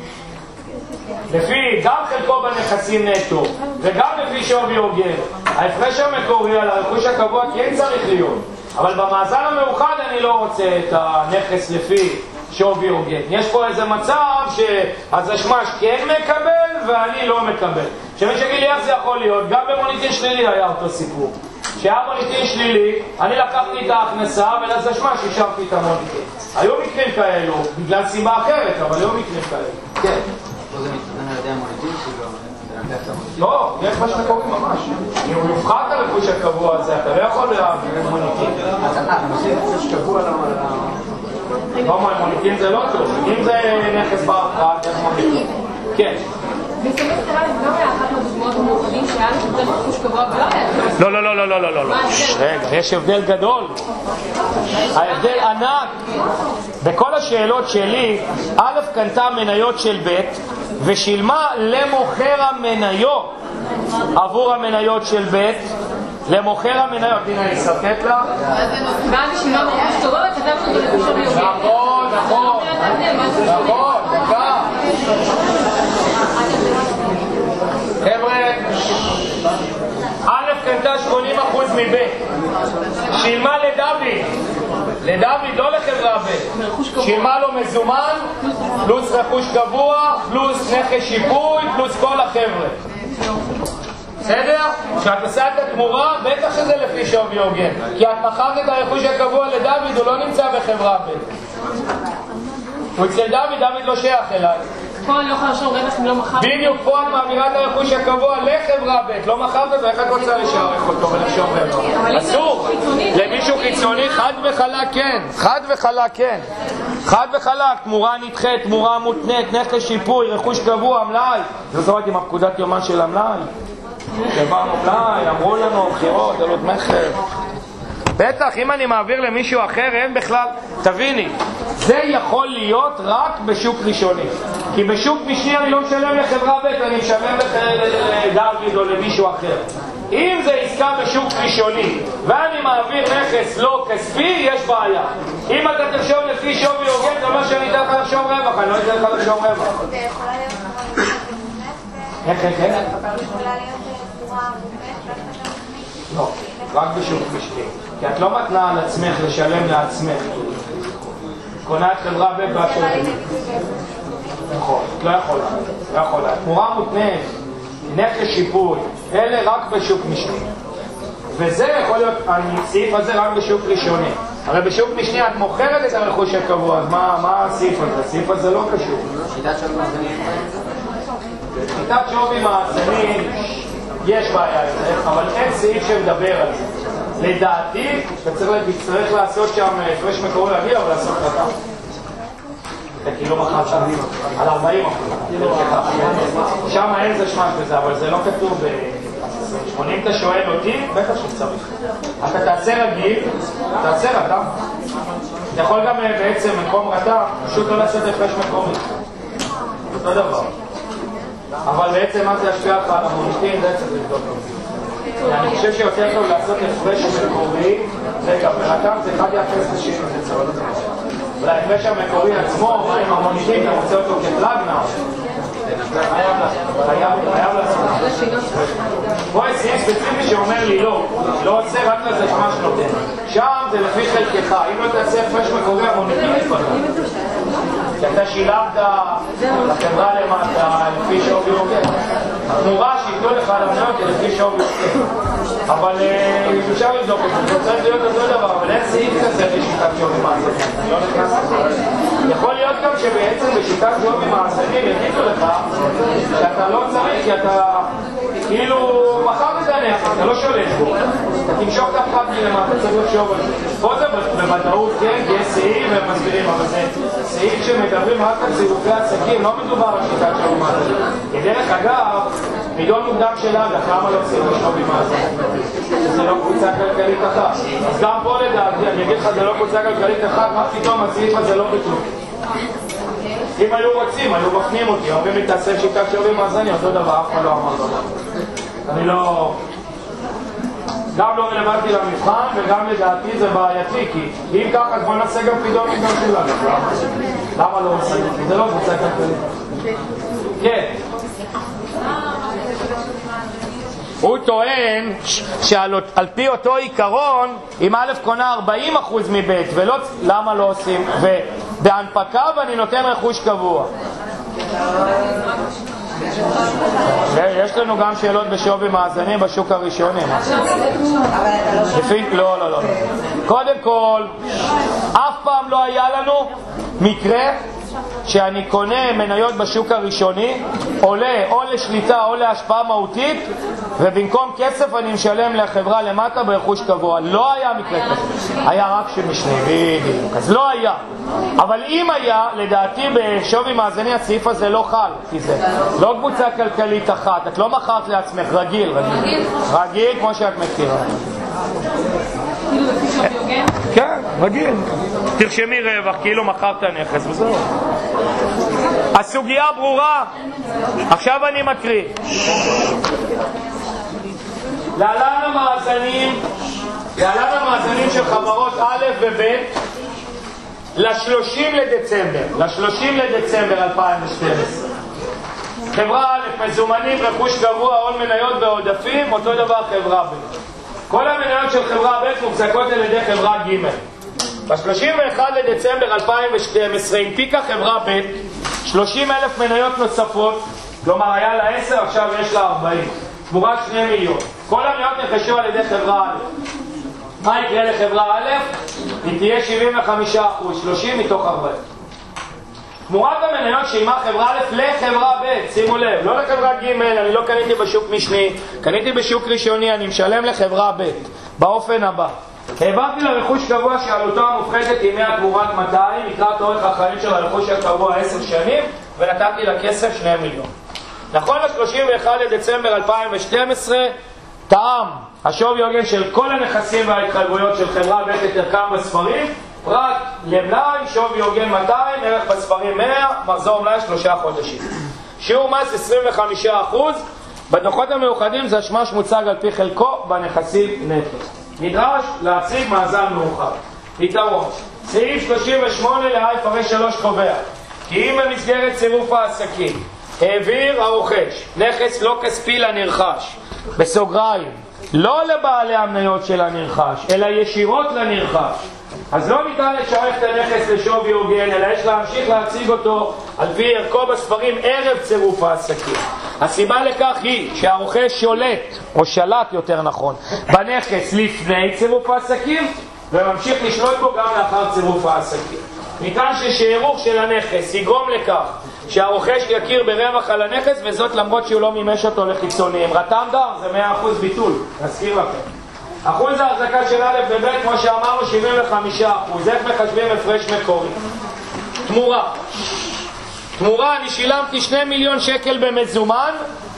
לפי גם חלקו בנכסים נטו וגם לפי שווי הוגן, ההפרש המקורי על הרכוש הקבוע כן צריך להיות, אבל במאזן המאוחד אני לא רוצה את הנכס לפי שווי הוגן. יש פה איזה מצב שהזשמש כן מקבל ואני לא מקבל. שמי שגיד לי איך זה יכול להיות, גם במוניטין שלילי היה אותו סיפור. שהיה מוניטין שלילי, אני לקחתי את ההכנסה ולזשמש השארתי את המוניטין. היו מקרים כאלו, בגלל סיבה אחרת, אבל היו מקרים כאלו. כן. פה זה מתקדם על ידי המוניטין שלו, זה לקח את המוניטין. לא, יש מה שקוראים ממש. אם הוא יופחת על הרכוש הקבוע הזה, אתה לא יכול להעביר מוניטין. אז אתה מוסיף רכוש קבוע למה... לא, מוניטין זה לא טוב. אם זה נכס בהפחת, איך מוניטין? כן. בסמסטר א' גם היה אחת מהדוגמאות המאוחדים שהיה לשתת רכוש קבוע ולא היה... לא, לא, לא, לא, לא, לא. רגע, יש הבדל גדול. ההבדל ענק. בכל השאלות שלי, א' קנתה מניות של ב' ושילמה למוכר המניות עבור המניות של ב' למוכר המניות. הנה, אני אסרטט לה. ואז שילמה רכוש קבוע וכתבנו אותו לרכוש הוגן. נכון, נכון. נכון, דקה. חבר'ה, א' קנתה שמונים אחוז מב', שילמה לדוד, לדוד לא לחברה ב', שילמה לו מזומן, פלוס רכוש קבוע, פלוס נכס שיפוי, פלוס כל החבר'ה. בסדר? כשאת עושה את התמורה, בטח שזה לפי שווי הוגן, כי את מכרת את הרכוש הקבוע לדוד, הוא לא נמצא בחברה ב'. הוא אצל דוד, דוד לא שייך אליי. פה אני לא יכולה לשאול רווח אם לא מחר. בדיוק פה את מעבירה את הרכוש הקבוע לחברה ב', לא מכרת אותו, איך את רוצה לשערך אותו ולשאול רווח? אסור. למישהו חיצוני חד וחלק כן, חד וחלק כן. חד וחלק, תמורה נדחית, תמורה מותנית, נכס שיפוי, רכוש קבוע, מלאי. זאת אומרת עם הפקודת יומן של המלאי. שבאנו מלאי, אמרו לנו, בחירות, עלות מחר. בטח, אם אני מעביר למישהו אחר, אין בכלל, תביני, זה יכול להיות רק בשוק ראשוני. כי בשוק משני אני לא משלם לחברה ב', אני משלם לדוד או למישהו אחר. אם זה עסקה בשוק ראשוני, ואני מעביר נכס לא כספי, יש בעיה. אם אתה תרשום לפי שווי הוגן, זה אומר שאני אתן לך לרשום רווח, אני לא אתן לך לרשום רווח. זה יכולה להיות תמורה מופת? איך, איך, איך? יכולה להיות תמורה מופת? לא, רק בשוק משני. כי את לא מתנה על עצמך לשלם לעצמך. קונה את חברה ב' והשלם. נכון, את לא יכולה. לא יכולה. תמורה מותנית, נכס שיפוי, אלה רק בשוק משני. וזה יכול להיות, הסעיף הזה רק בשוק ראשוני. הרי בשוק משני את מוכרת את הרכוש הקבוע, אז מה, מה הסעיף הזה? הסעיף הזה לא קשור. שיטת שווי מאזנים. שיטת שווי מאזנים, יש בעיה עם זה, אבל אין סעיף שמדבר על זה. לדעתי, תצטרך לעשות שם הפרש מקורי להגיע, אבל לעשות רקע. זה כאילו מחר שם, על ארבעים אחוז. שם אין זה שמש בזה, אבל זה לא כתוב ב... אם אתה שואל אותי, בטח שצריך. אתה תעשה רגיל, תעשה רקע. אתה יכול גם בעצם מקום רקע, פשוט לא לעשות הפרש מקומי. אותו דבר. אבל בעצם מה זה ישפיע לך על המוניטין, זה צריך לבדוק לו. אני חושב שיותר טוב לעשות הפרש מקורי, רגע, ברקם זה אחד יחס לשני, זה צריך לדעת. ולהפרש המקורי עצמו, מה עם המוניטין, אתה רוצה אותו כפלגנה? חייב לעשות. פה יש סעיף ספציפי שאומר לי לא, לא עושה רק לזה שמש נותן. שם זה לפי חלקך, אם לא תעשה הפרש מקורי, המוניטין יפתח. כי אתה שילמת לחברה למטה לפי שווי הוגן. התמורה שיתנו לך על המניות לפי שווי הוגן. אבל אפשר לבדוק את זה, זה צריך להיות אותו דבר, אבל אין סעיף כזה בשיטת שווי מאזנים. אני לא נכנס לזה. יכול להיות גם שבעצם בשיטת שווי מאזנים יגידו לך שאתה לא צריך, כי אתה כאילו, מכרת את הנכס, אתה לא שולט בו. אתה תמשוך את הפחת מלמטה, צריך לחשוב על זה. פה זה בוודאות, כן, כי יש סעיף והם מסבירים, אבל זה סעיף שמדברים רק על צירופי עסקים, לא מדובר על שיטת שווי מאזנים. כדרך אגב, מידון מוקדם של אג"ח, למה לא עושים שווי מאזנים? זה לא קבוצה כלכלית אחת. אז גם פה לדעתי, אני אגיד לך, זה לא קבוצה כלכלית אחת, מה פתאום הסעיף הזה לא בכלום. אם היו רוצים, היו מפנים אותי, אומרים לי תעשה שיטת שווי מאזנים, אותו דבר, אף אחד לא אמר דבר. אני לא... גם לא רלוונטי למבחן, וגם לדעתי זה בעייתי, כי אם ככה, אז בוא נעשה גם פתאום מוקדם של אג"ח. למה לא עושים? זה לא קבוצה כלכלית. כן. הוא טוען שעל פי אותו עיקרון, אם א' קונה ארבעים אחוז מבית, ולא, למה לא עושים? ובהנפקה ואני נותן רכוש קבוע. יש לנו גם שאלות בשווי מאזנים בשוק הראשוני. לא, לא, לא. קודם כל, אף פעם לא היה לנו מקרה שאני קונה מניות בשוק הראשוני, עולה או לשליטה או להשפעה מהותית, ובמקום כסף אני משלם לחברה למטה ברכוש קבוע. לא היה מקרה כזה, היה רק שמשנה, בדיוק, אז לא היה. אבל אם היה, לדעתי בשווי מאזני הסעיף הזה לא חל, כי זה לא קבוצה כלכלית אחת, את לא מכרת לעצמך, רגיל, רגיל, רגיל כמו שאת מכירה. כן, רגיל. תרשמי רווח, כאילו מכרת נכס, וזהו. הסוגיה ברורה. עכשיו אני מקריא. להלן המאזנים, להלן המאזנים של חברות א' וב' ל-שלושים לדצמבר, ל-שלושים לדצמבר אלפיים ושתים עשרה. חברה א', מזומנים, רכוש קבוע, הון מניות ועודפים, אותו דבר חברה ב'. כל המניות של חברה ב' מוחזקות על ידי חברה ג'. ב-שלושים ואחד לדצמבר אלפיים ושתים עשרה הנפיקה חברה ב' שלושים אלף מניות נוספות, כלומר היה לה עשר, עכשיו יש לה ארבעים, תמורת שני מיליון. כל המניות נרכשו על ידי חברה א'. מה יקרה לחברה א'? היא תהיה שבעים וחמישה אחוז, שלושים מתוך ארבעים. תמורת המניות שילמה חברה א' לחברה ב', שימו לב, לא לחברה ג', אני לא קניתי בשוק משני, קניתי בשוק ראשוני, אני משלם לחברה ב' באופן הבא. העברתי לרכוש קבוע שעלותו המופחתת היא מאה תמורת מאתיים, לקראת אורך החיים של הרכוש הקבוע עשר שנים, ונתתי לכסף שני מיליון. נכון ל-שלושים ואחד לדצמבר אלפיים ושתים עשרה, טעם השווי הוגן של כל הנכסים וההתחייבויות של חברה ב' תתרקם בספרים, פרט למלאי, שווי הוגן מאתיים, ערך בספרים מאה, מחזור מלאי שלושה חודשים. שיעור מס עשרים וחמישה אחוז, בדוחות המאוחדים זה השמש מוצג על פי חלקו בנכסים נטו. נדרש להציג מאזן מאוחד. יתרון, סעיף שלושים ושמונה ל-א' הרי שלוש קובע כי אם במסגרת צירוף העסקים העביר הרוכש נכס לא כספי לנרכש, בסוגריים, לא לבעלי המניות של הנרכש, אלא ישירות לנרכש, אז לא ניתן לשערך את הנכס לשווי הוגן, אלא יש להמשיך להציג אותו על פי ערכו בספרים ערב צירוף העסקים. הסיבה לכך היא שהרוכש שולט, או שלט יותר נכון, בנכס לפני צירוף העסקים, וממשיך לשלוט בו גם לאחר צירוף העסקים. ניתן ששערוך של הנכס יגרום לכך שהרוכש יכיר ברווח על הנכס, וזאת למרות שהוא לא מימש אותו לחיצוניים. רתם דר זה מאה אחוז ביטול, נזכיר לכם. אחוז ההחזקה של א' וב' כמו שאמרנו שבעים וחמישה אחוז. איך מחשבים הפרש מקורי? תמורה. תמורה, אני שילמתי שני מיליון שקל במזומן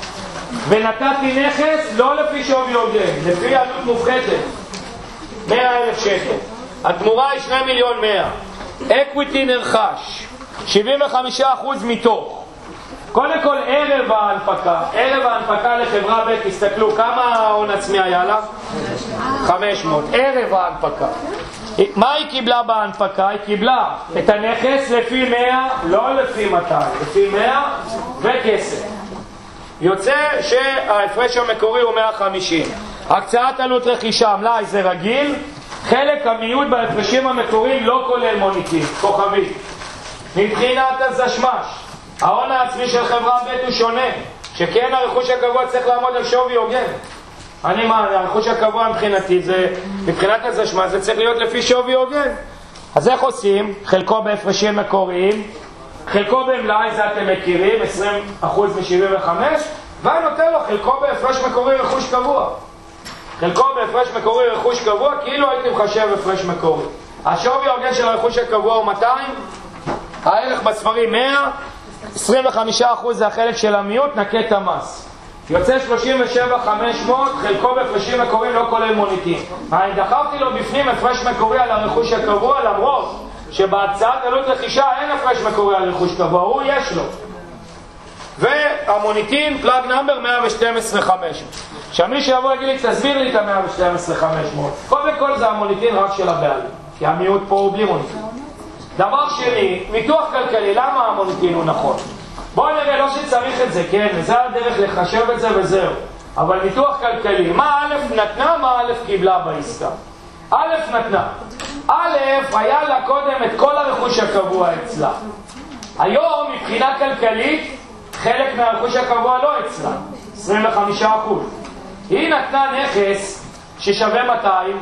ונתתי נכס לא לפי שווי הוגן, לפי עלות מופחתת מאה אלף שקל. התמורה היא שני מיליון מאה. אקוויטי נרכש שבעים וחמישה אחוז מתוך. קודם כל ערב ההנפקה, ערב ההנפקה לחברה ב', תסתכלו כמה ההון עצמי היה לה? חמש מאות. ערב ההנפקה מה היא קיבלה בהנפקה? היא קיבלה את הנכס לפי מאה, לא לפי מאתיים, לפי מאה וכסף. יוצא שההפרש המקורי הוא מאה וחמישים. הקצאת עלות רכישה, מלאי זה רגיל. חלק המיעוט בהפרשים המקוריים לא כולל מוניטין, כוכבי. מבחינת הזשמש, ההון העצמי של חברה ב' הוא שונה, שכן הרכוש הקבוע צריך לעמוד על שווי הוגן. אני מה, הרכוש הקבוע מבחינתי זה, מבחינת הזשמש זה צריך להיות לפי שווי הוגן. אז איך עושים? חלקו בהפרשים מקוריים, חלקו במלאי, זה אתם מכירים, עשרים אחוז מ-שבעים וחמש, ואני נותן לו חלקו בהפרש מקורי רכוש קבוע. חלקו בהפרש מקורי רכוש קבוע, כאילו הייתי מחשב הפרש מקורי. השווי ההוגן של הרכוש הקבוע הוא מאתיים, הערך בספרים מאה, עשרים וחמישה אחוז זה החלק של המיעוט, נקה את המס. יוצא שלושים ושבעה אלף חמש מאות, חלקו בהפרשים מקוריים לא כולל מוניטין. אני דחפתי לו בפנים הפרש מקורי על הרכוש הקבוע, למרות שבהצעת עלות רכישה אין הפרש מקורי על רכוש קבוע, הוא יש לו. והמוניטין, פלאג נאמבר מאה ושתים עשרה אלף חמש מאות. עכשיו מי שיבוא יגיד לי, תסביר לי את ה-מאה ושתים עשרה אלף חמש מאות. קודם כל זה המוניטין רק של הבעלים, כי המיעוט פה הוא בלי מוניטין. דבר שני, ניתוח כלכלי, למה המוניטין הוא נכון? בואו נראה, לא שצריך את זה, כן, וזה הדרך לחשב את זה וזהו. אבל ניתוח כלכלי, מה א' נתנה, מה א' קיבלה בעסקה? א' נתנה. א' היה לה קודם את כל הרכוש הקבוע אצלה. היום מבחינה כלכלית, חלק מהרכוש הקבוע לא אצלה, עשרים וחמישה אחוז. היא נתנה נכס ששווה מאתיים,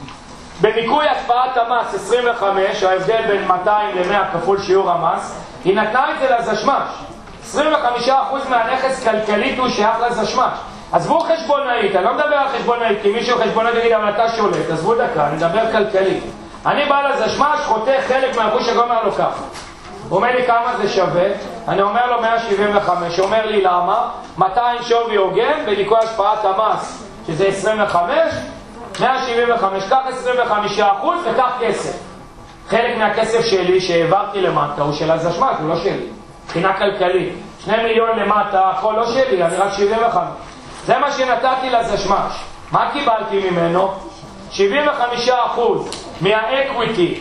בניכוי השפעת המס עשרים וחמש, ההבדל בין מאתיים ל-מאה כפול שיעור המס, היא נתנה את זה לזשמש. עשרים וחמישה אחוז מהנכס כלכלית הוא שייך לזשמש. עזבו חשבונאית, אני לא מדבר על חשבונאית, כי מישהו חשבונאית יגיד, אבל אתה שולט, עזבו דקה, אני מדבר כלכלית. אני בא לזשמש, חותך חלק מהרכוש הגומר לו ככה. הוא אומר לי כמה זה שווה, אני אומר לו מאה שבעים וחמש, הוא אומר לי למה? מאתיים שווי הוגן, בניכוי השפעת המס, שזה עשרים וחמש, מאה שבעים וחמש, כך עשרים וחמישה אחוז וכך כסף. חלק מהכסף שלי שהעברתי למטה הוא של הזשמש, הוא לא שלי. מבחינה כלכלית. שני מיליון למטה, הכל לא שלי, אני רק שבעים וחמש. זה מה שנתתי לזשמש. מה קיבלתי ממנו? שבעים וחמישה אחוז מהאקוויטי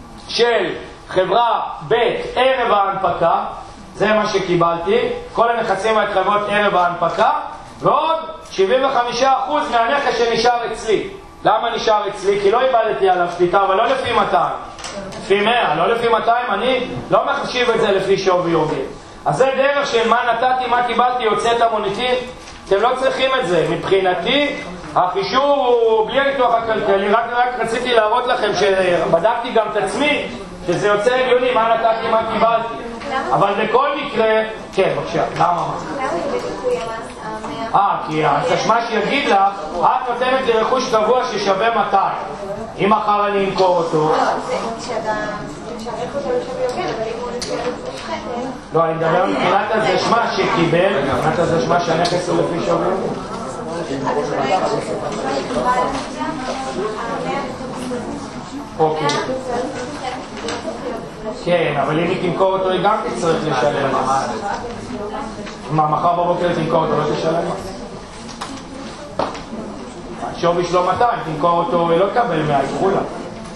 של חברה ב' ערב ההנפקה, זה מה שקיבלתי, כל הנכסים וההתחייבויות ערב ההנפקה, ועוד שבעים וחמישה אחוז מהנכס שנשאר אצלי. למה נשאר אצלי? כי לא איבדתי עליו שליטה, אבל לא לפי מאתיים. לפי מאה, לא לפי מאתיים, אני לא מחשיב את זה לפי שווי הוגן. אז זה דרך של מה נתתי, מה קיבלתי, יוצא את המוניטין. אתם לא צריכים את זה. מבחינתי, החישוב הוא בלי הניתוח הכלכלי, רק, רק רציתי להראות לכם שבדקתי גם את עצמי, שזה יוצא הגיוני, מה נתתי, מה קיבלתי. אבל בכל מקרה, כן, בבקשה, למה? למה זה בניכוי המס? אה, כי הזשמש יגיד לך, את נותנת לי רכוש קבוע ששווה מאתיים. אם מחר אני אמכור אותו... לא, זה שהרכוש לא שווה יוגן, אבל אם הוא לפי הרכוש חטא... לא, אני מדבר מבחינת הזשמש שקיבל, מבחינת הזשמש שהנכס הוא לפי שווי יוגן. אוקיי. כן, אבל אם היא תמכור אותו, היא גם תצטרך לשלם. מה, מחר בבוקר תמכור אותו, לא תשלם? שווי שלו מאתיים, תמכור אותו, היא לא תקבל מאה, יקחו לה.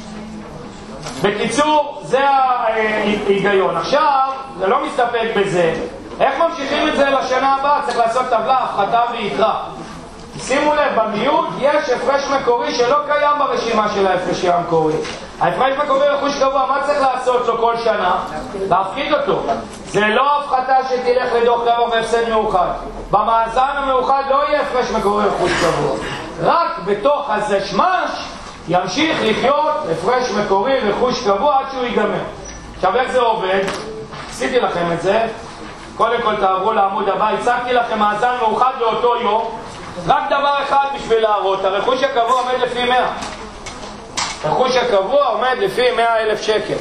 בקיצור, זה ההיגיון. עכשיו, זה לא מסתפק בזה. איך ממשיכים את זה לשנה הבאה? צריך לעשות טבלה, הפחתה ויתרה. שימו לב, במיעוט יש הפרש מקורי שלא קיים ברשימה של ההפרשי המקורי. ההפרש מקורי רכוש קבוע, מה צריך לעשות לו כל שנה? להפחית אותו. זה לא הפחתה שתלך לדוח רווח והפסד מאוחד. במאזן המאוחד לא יהיה הפרש מקורי רכוש קבוע. רק בתוך הזשמש ימשיך לחיות הפרש מקורי רכוש קבוע עד שהוא ייגמר. עכשיו איך זה עובד? עשיתי לכם את זה. קודם כל תעברו לעמוד הבא, הצגתי לכם מאזן מאוחד לאותו יום. רק דבר אחד בשביל להראות, הרכוש הקבוע עומד לפי מאה. הרכוש הקבוע עומד לפי מאה אלף שקל.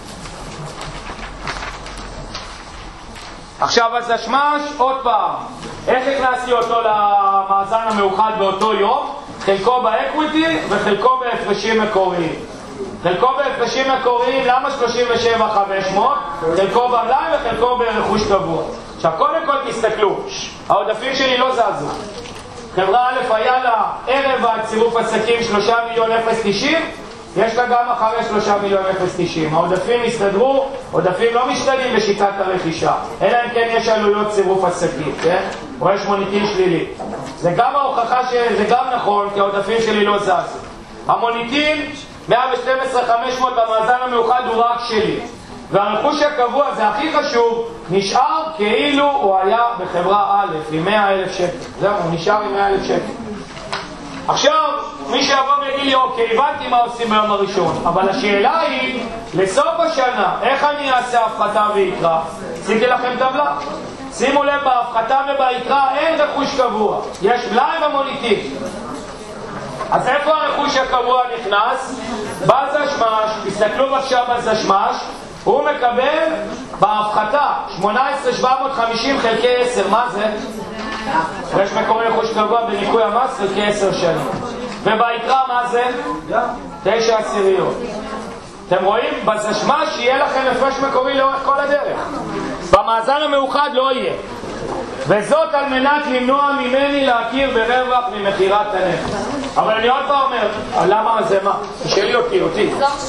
עכשיו הזשמש, עוד פעם, איך הכנסתי אותו למאזן המאוחד באותו יום? חלקו באקוויטי וחלקו בהפרשים מקוריים. חלקו בהפרשים מקוריים, למה שלושים ושבע אלף חמש מאות? חלקו במלאי וחלקו ברכוש קבוע. עכשיו קודם כל תסתכלו, העודפים שלי לא זזו. חברה א' היה לה ערב הצירוף עסקים שלושה מיליון אפס תשעים, יש לה גם אחרי שלושה מיליון אפס תשעים. העודפים הסתדרו, עודפים לא משתנים בשיטת הרכישה, אלא אם כן יש עלויות צירוף עסקים, כן? או יש מוניטין שלילי. זה גם ההוכחה שזה גם נכון, כי העודפים שלי לא זזו. המוניטין מאה ושתים עשרה אלף חמש מאות במאזן המאוחד הוא רק שלי. והרכוש הקבוע, זה הכי חשוב, נשאר כאילו הוא היה בחברה א' עם מאה אלף שקל. זהו, הוא נשאר עם מאה אלף שקל. עכשיו, מי שיבוא ויגיד לי, אוקיי, הבנתי מה עושים ביום הראשון, אבל השאלה היא, לסוף השנה, איך אני אעשה הפחתה ויקרה? עשיתי לכם טבלה. שימו לב, בהפחתה וביקרא אין רכוש קבוע, יש מלאי ומוניטין. אז איפה הרכוש הקבוע נכנס? בזשמש, תסתכלו בבקשה בזשמש, הוא מקבל בהפחתה שמונה עשרה אלף שבע מאות וחמישים חלקי עשר, מה זה? יש מקורי רכוש קבוע בניכוי המס חלקי עשר שנים. וביקרא מה זה? תשע עשיריות. אתם רואים? בזשמש שיהיה לכם הפרש מקורי לאורך כל הדרך. במאזן המאוחד לא יהיה. וזאת על מנת למנוע ממני להכיר ברווח ממכירת הנכס. אבל אני עוד פעם אומר, למה זה מה? שאלי אותי, אותי.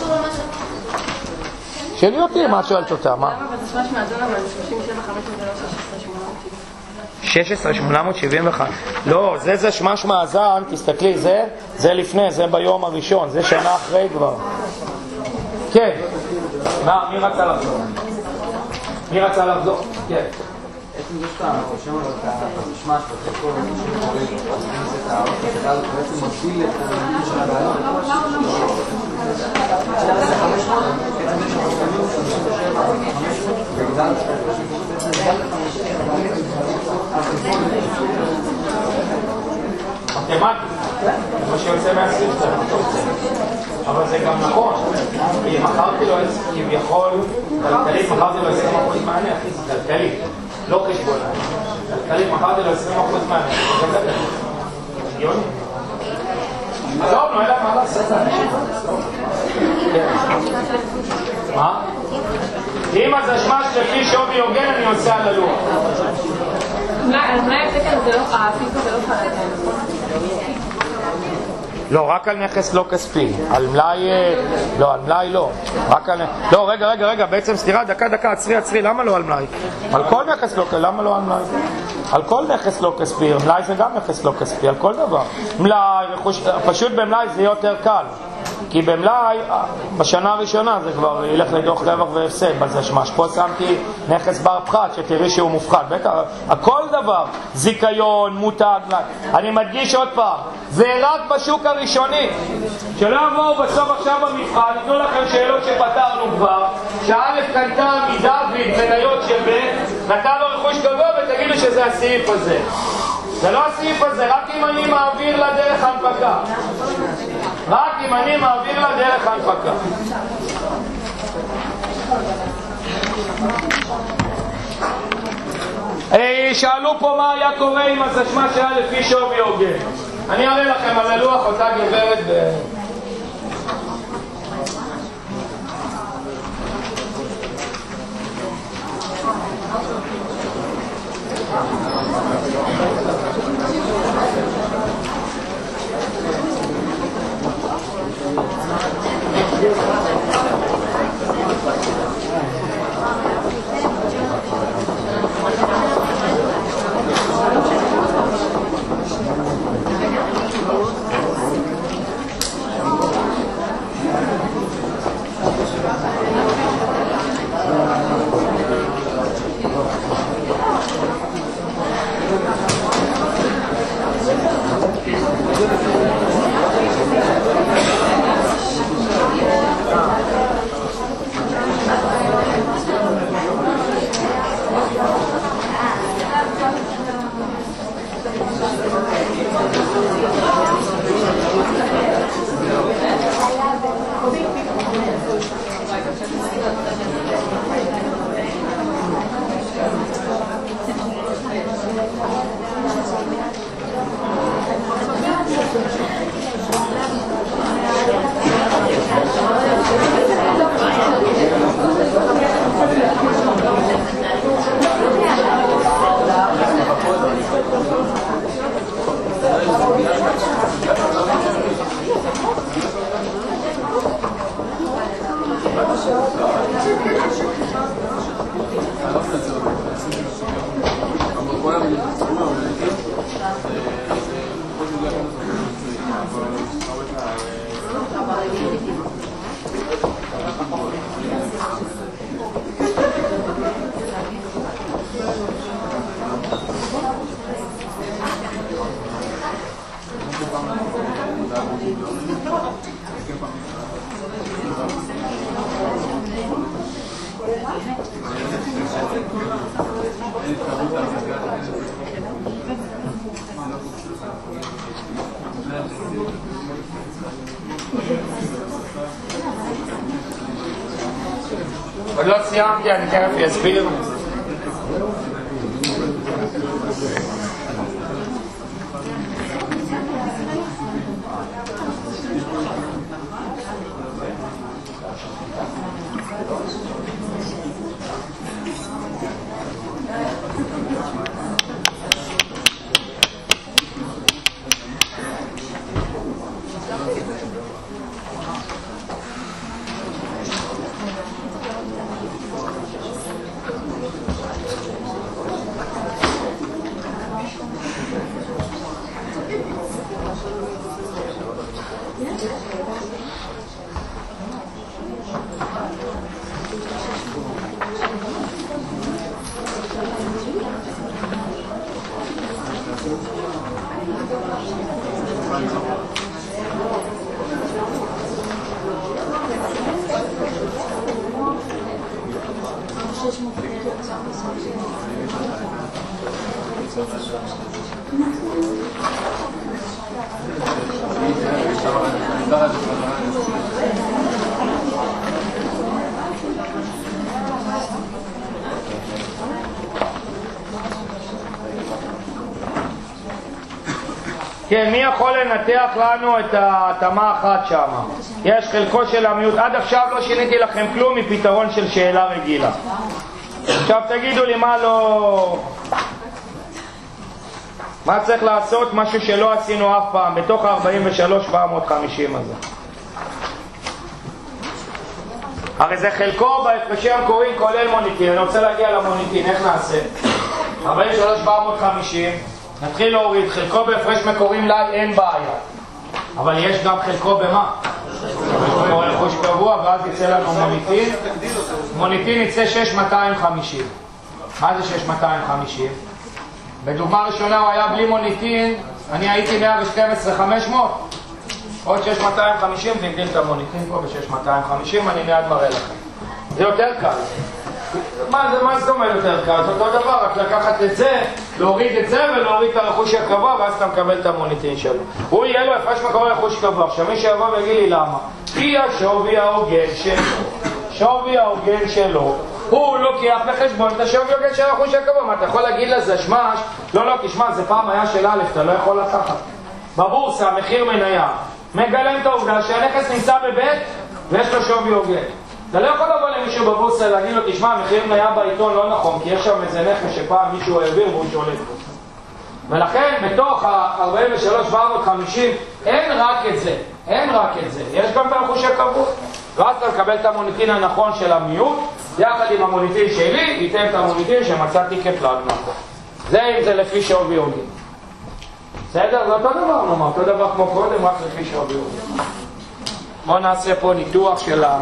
שאלי אותי, מה שואלת אותה? מה? למה בזשמש מאזן אבל שלושים ושבע חמש מאות ולא שש עשרה שמונה מאות? שש עשרה שמונה מאות שבעים ואחת. לא, זה זה שמש מאזן, תסתכלי, זה זה לפני, זה ביום הראשון, זה שנה אחרי כבר. כן. מה, מי רצה לחזור? מי רצה לחזור? כן. בעצם זה שאתה רושם לו את המשמש ואת כל מה שקורה, אז זה את הערך, אתה בעצם מגביל את המילים של הרעיון. זה חמש מאות, בעצם זה שחושבים חמישים ושבע, חמש מאות, וגדל מתמטי, מה שיוצא מהספר, אבל זה גם נכון, כי מכרתי לו כביכול, כלכלית מכרתי לו עשרים אחוז מהנכס, כלכלית, לא חשבון, כלכלית מכרתי לו עשרים אחוז מהנכס, זה כלכלית, הגיוני. טוב, לא יודע מה לעשות, מה? אם אז השמש לפי שווי הוגן אני עושה על הלוח. על מלאי הפקר זה לא, הפיסו זה לא חלק, נכון? לא, רק על נכס לא כספי. על מלאי, לא, על מלאי לא. רק על... לא, רגע, רגע, רגע, בעצם סתירה, דקה, דקה, עצרי, עצרי, למה לא על מלאי? על כל נכס לא כספי, למה לא על מלאי? על כל נכס לא כספי, מלאי זה גם נכס לא כספי, על כל דבר. מלאי, פשוט במלאי זה יותר קל. כי במלאי, בשנה הראשונה זה כבר ילך לדוח רווח והפסד בזשמש. פה שמתי נכס בר פחת, שתראי שהוא מופחת. בטח, הכל דבר, זיקיון, מותג, אני מדגיש עוד פעם, זה רק בשוק הראשוני. שלא יבואו בסוף עכשיו במבחן, ניתנו לכם שאלות שפתרנו כבר, שא' קנתה מדוד מניות של ב', נתן לו רכוש גבוה ותגידו שזה הסעיף הזה. זה לא הסעיף הזה, רק אם אני מעביר לדרך ההנפקה. רק אם אני מעביר לדרך ההנפקה. שאלו פה מה היה קורה עם הזשמש שהיה לפי שווי הוגן. אני אראה לכם על הלוח אותה גברת ב... עוד לא סיימתי, אני תכף אסביר. כן, מי יכול לנתח לנו את ההתאמה אחת שם? יש חלקו של המיעוט. עד עכשיו לא שיניתי לכם כלום מפתרון של שאלה רגילה. עכשיו תגידו לי מה לא... מה צריך לעשות? משהו שלא עשינו אף פעם בתוך ה-ארבעים ושלוש שבע מאות וחמישים הזה. הרי זה חלקו בהפרשי המקוריים כולל מוניטין. אני רוצה להגיע למוניטין, איך נעשה? ארבעים ושלוש שבע מאות וחמישים, נתחיל להוריד. חלקו בהפרש מקוריים לי אין בעיה, אבל יש גם חלקו במה? רכוש קבוע, ואז יצא לנו מוניטין. מוניטין יצא שש אלף מאתיים וחמישים. מה זה שש אלף מאתיים וחמישים? בדוגמה ראשונה הוא היה בלי מוניטין, אני הייתי מאה ושתים עשרה אלף חמש מאות. עוד שש אלף מאתיים וחמישים, זה הגדיל את המוניטין פה ב-שש אלף מאתיים וחמישים, אני מיד מראה לכם. זה יותר קל. מה זה, מה זה אומר יותר קל? זה אותו דבר, רק לקחת את זה, להוריד את זה ולהוריד את הרכוש הקבוע, ואז אתה מקבל את המוניטין שלו. הוא יהיה לו הפרש מקורי רכוש קבוע. עכשיו מי שיבוא ויגיד לי למה? כי השווי ההוגן שלו, שווי ההוגן שלו, הוא לוקח בחשבון את השווי ההוגן של הרכוש הקבוע. מה, אתה יכול להגיד לזה שמש? לא, לא, תשמע, זה פעם היה של א', אתה לא יכול לקחת. בבורסה, מחיר מניה, מגלם את העובדה שהנכס נמצא בבית ויש לו שווי הוגן. אתה לא יכול לבוא למישהו בבורסה להגיד לו, תשמע, מחיר מניה בעיתון לא נכון, כי יש שם איזה נכס שפעם מישהו העביר והוא שולט בו. ולכן, בתוך ה-ארבעים ושלוש שבע מאות וחמישים, אין רק את זה, אין רק את זה. יש גם את הרכוש הקבוע. ואז אתה מקבל את המוניטין הנכון של המיעוט, יחד עם המוניטין שלי, ייתן את המוניטין שמצאתי כפלט נכון. זה אם זה לפי שווי הוגן. בסדר? זה אותו דבר, נאמר, אותו דבר כמו קודם, רק לפי שווי הוגן. בואו נעשה פה ניתוח של ה...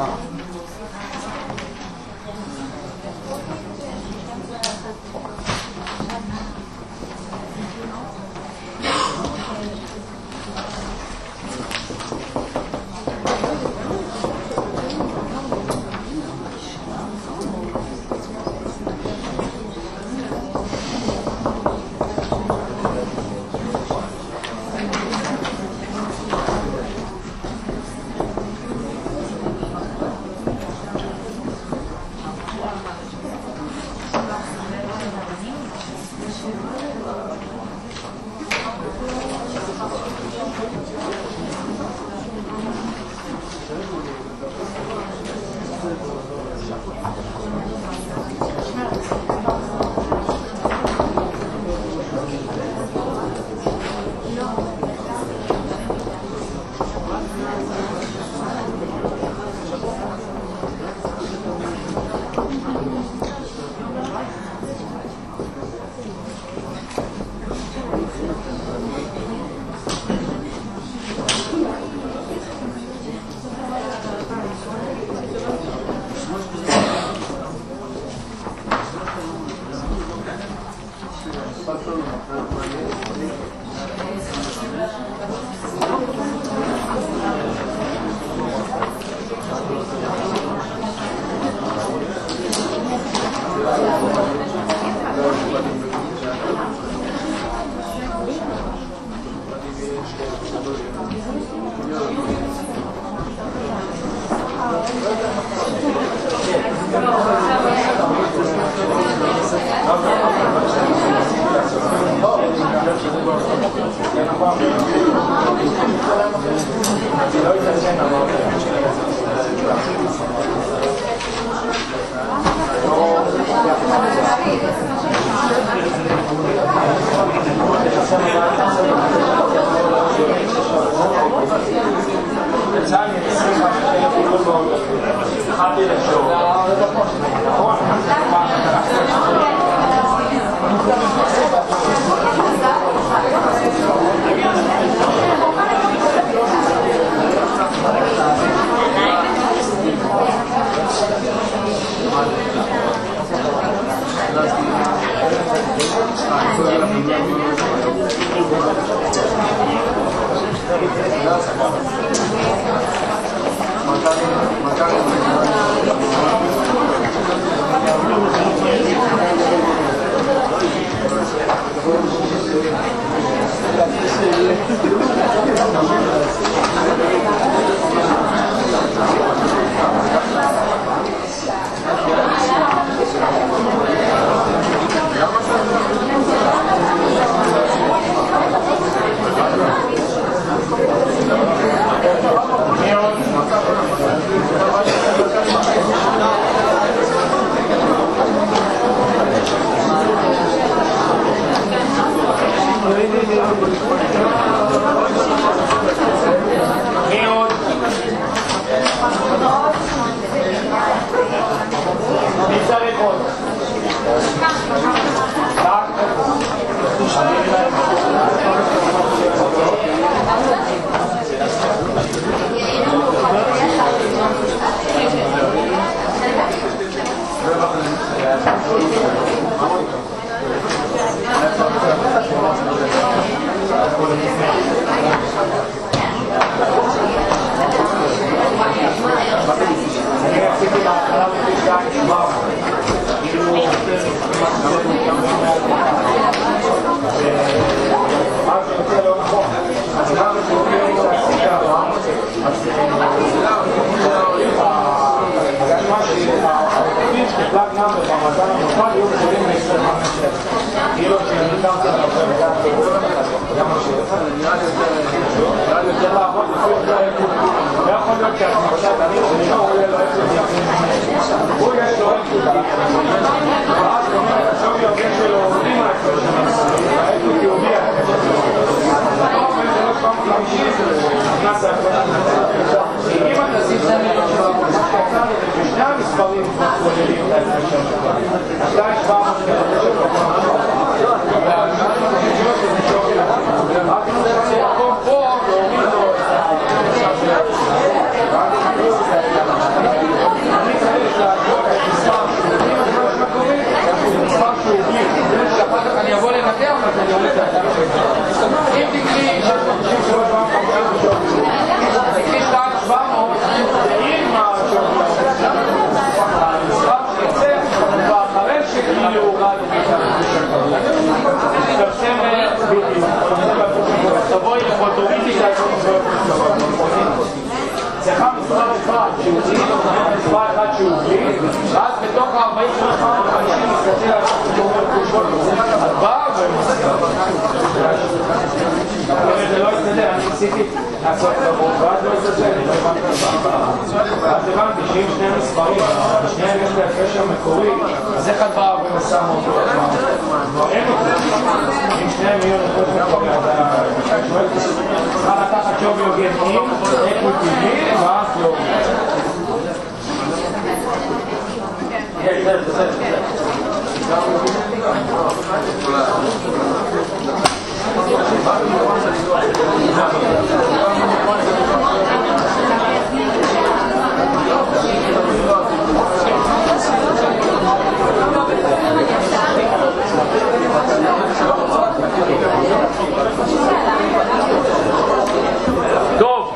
טוב,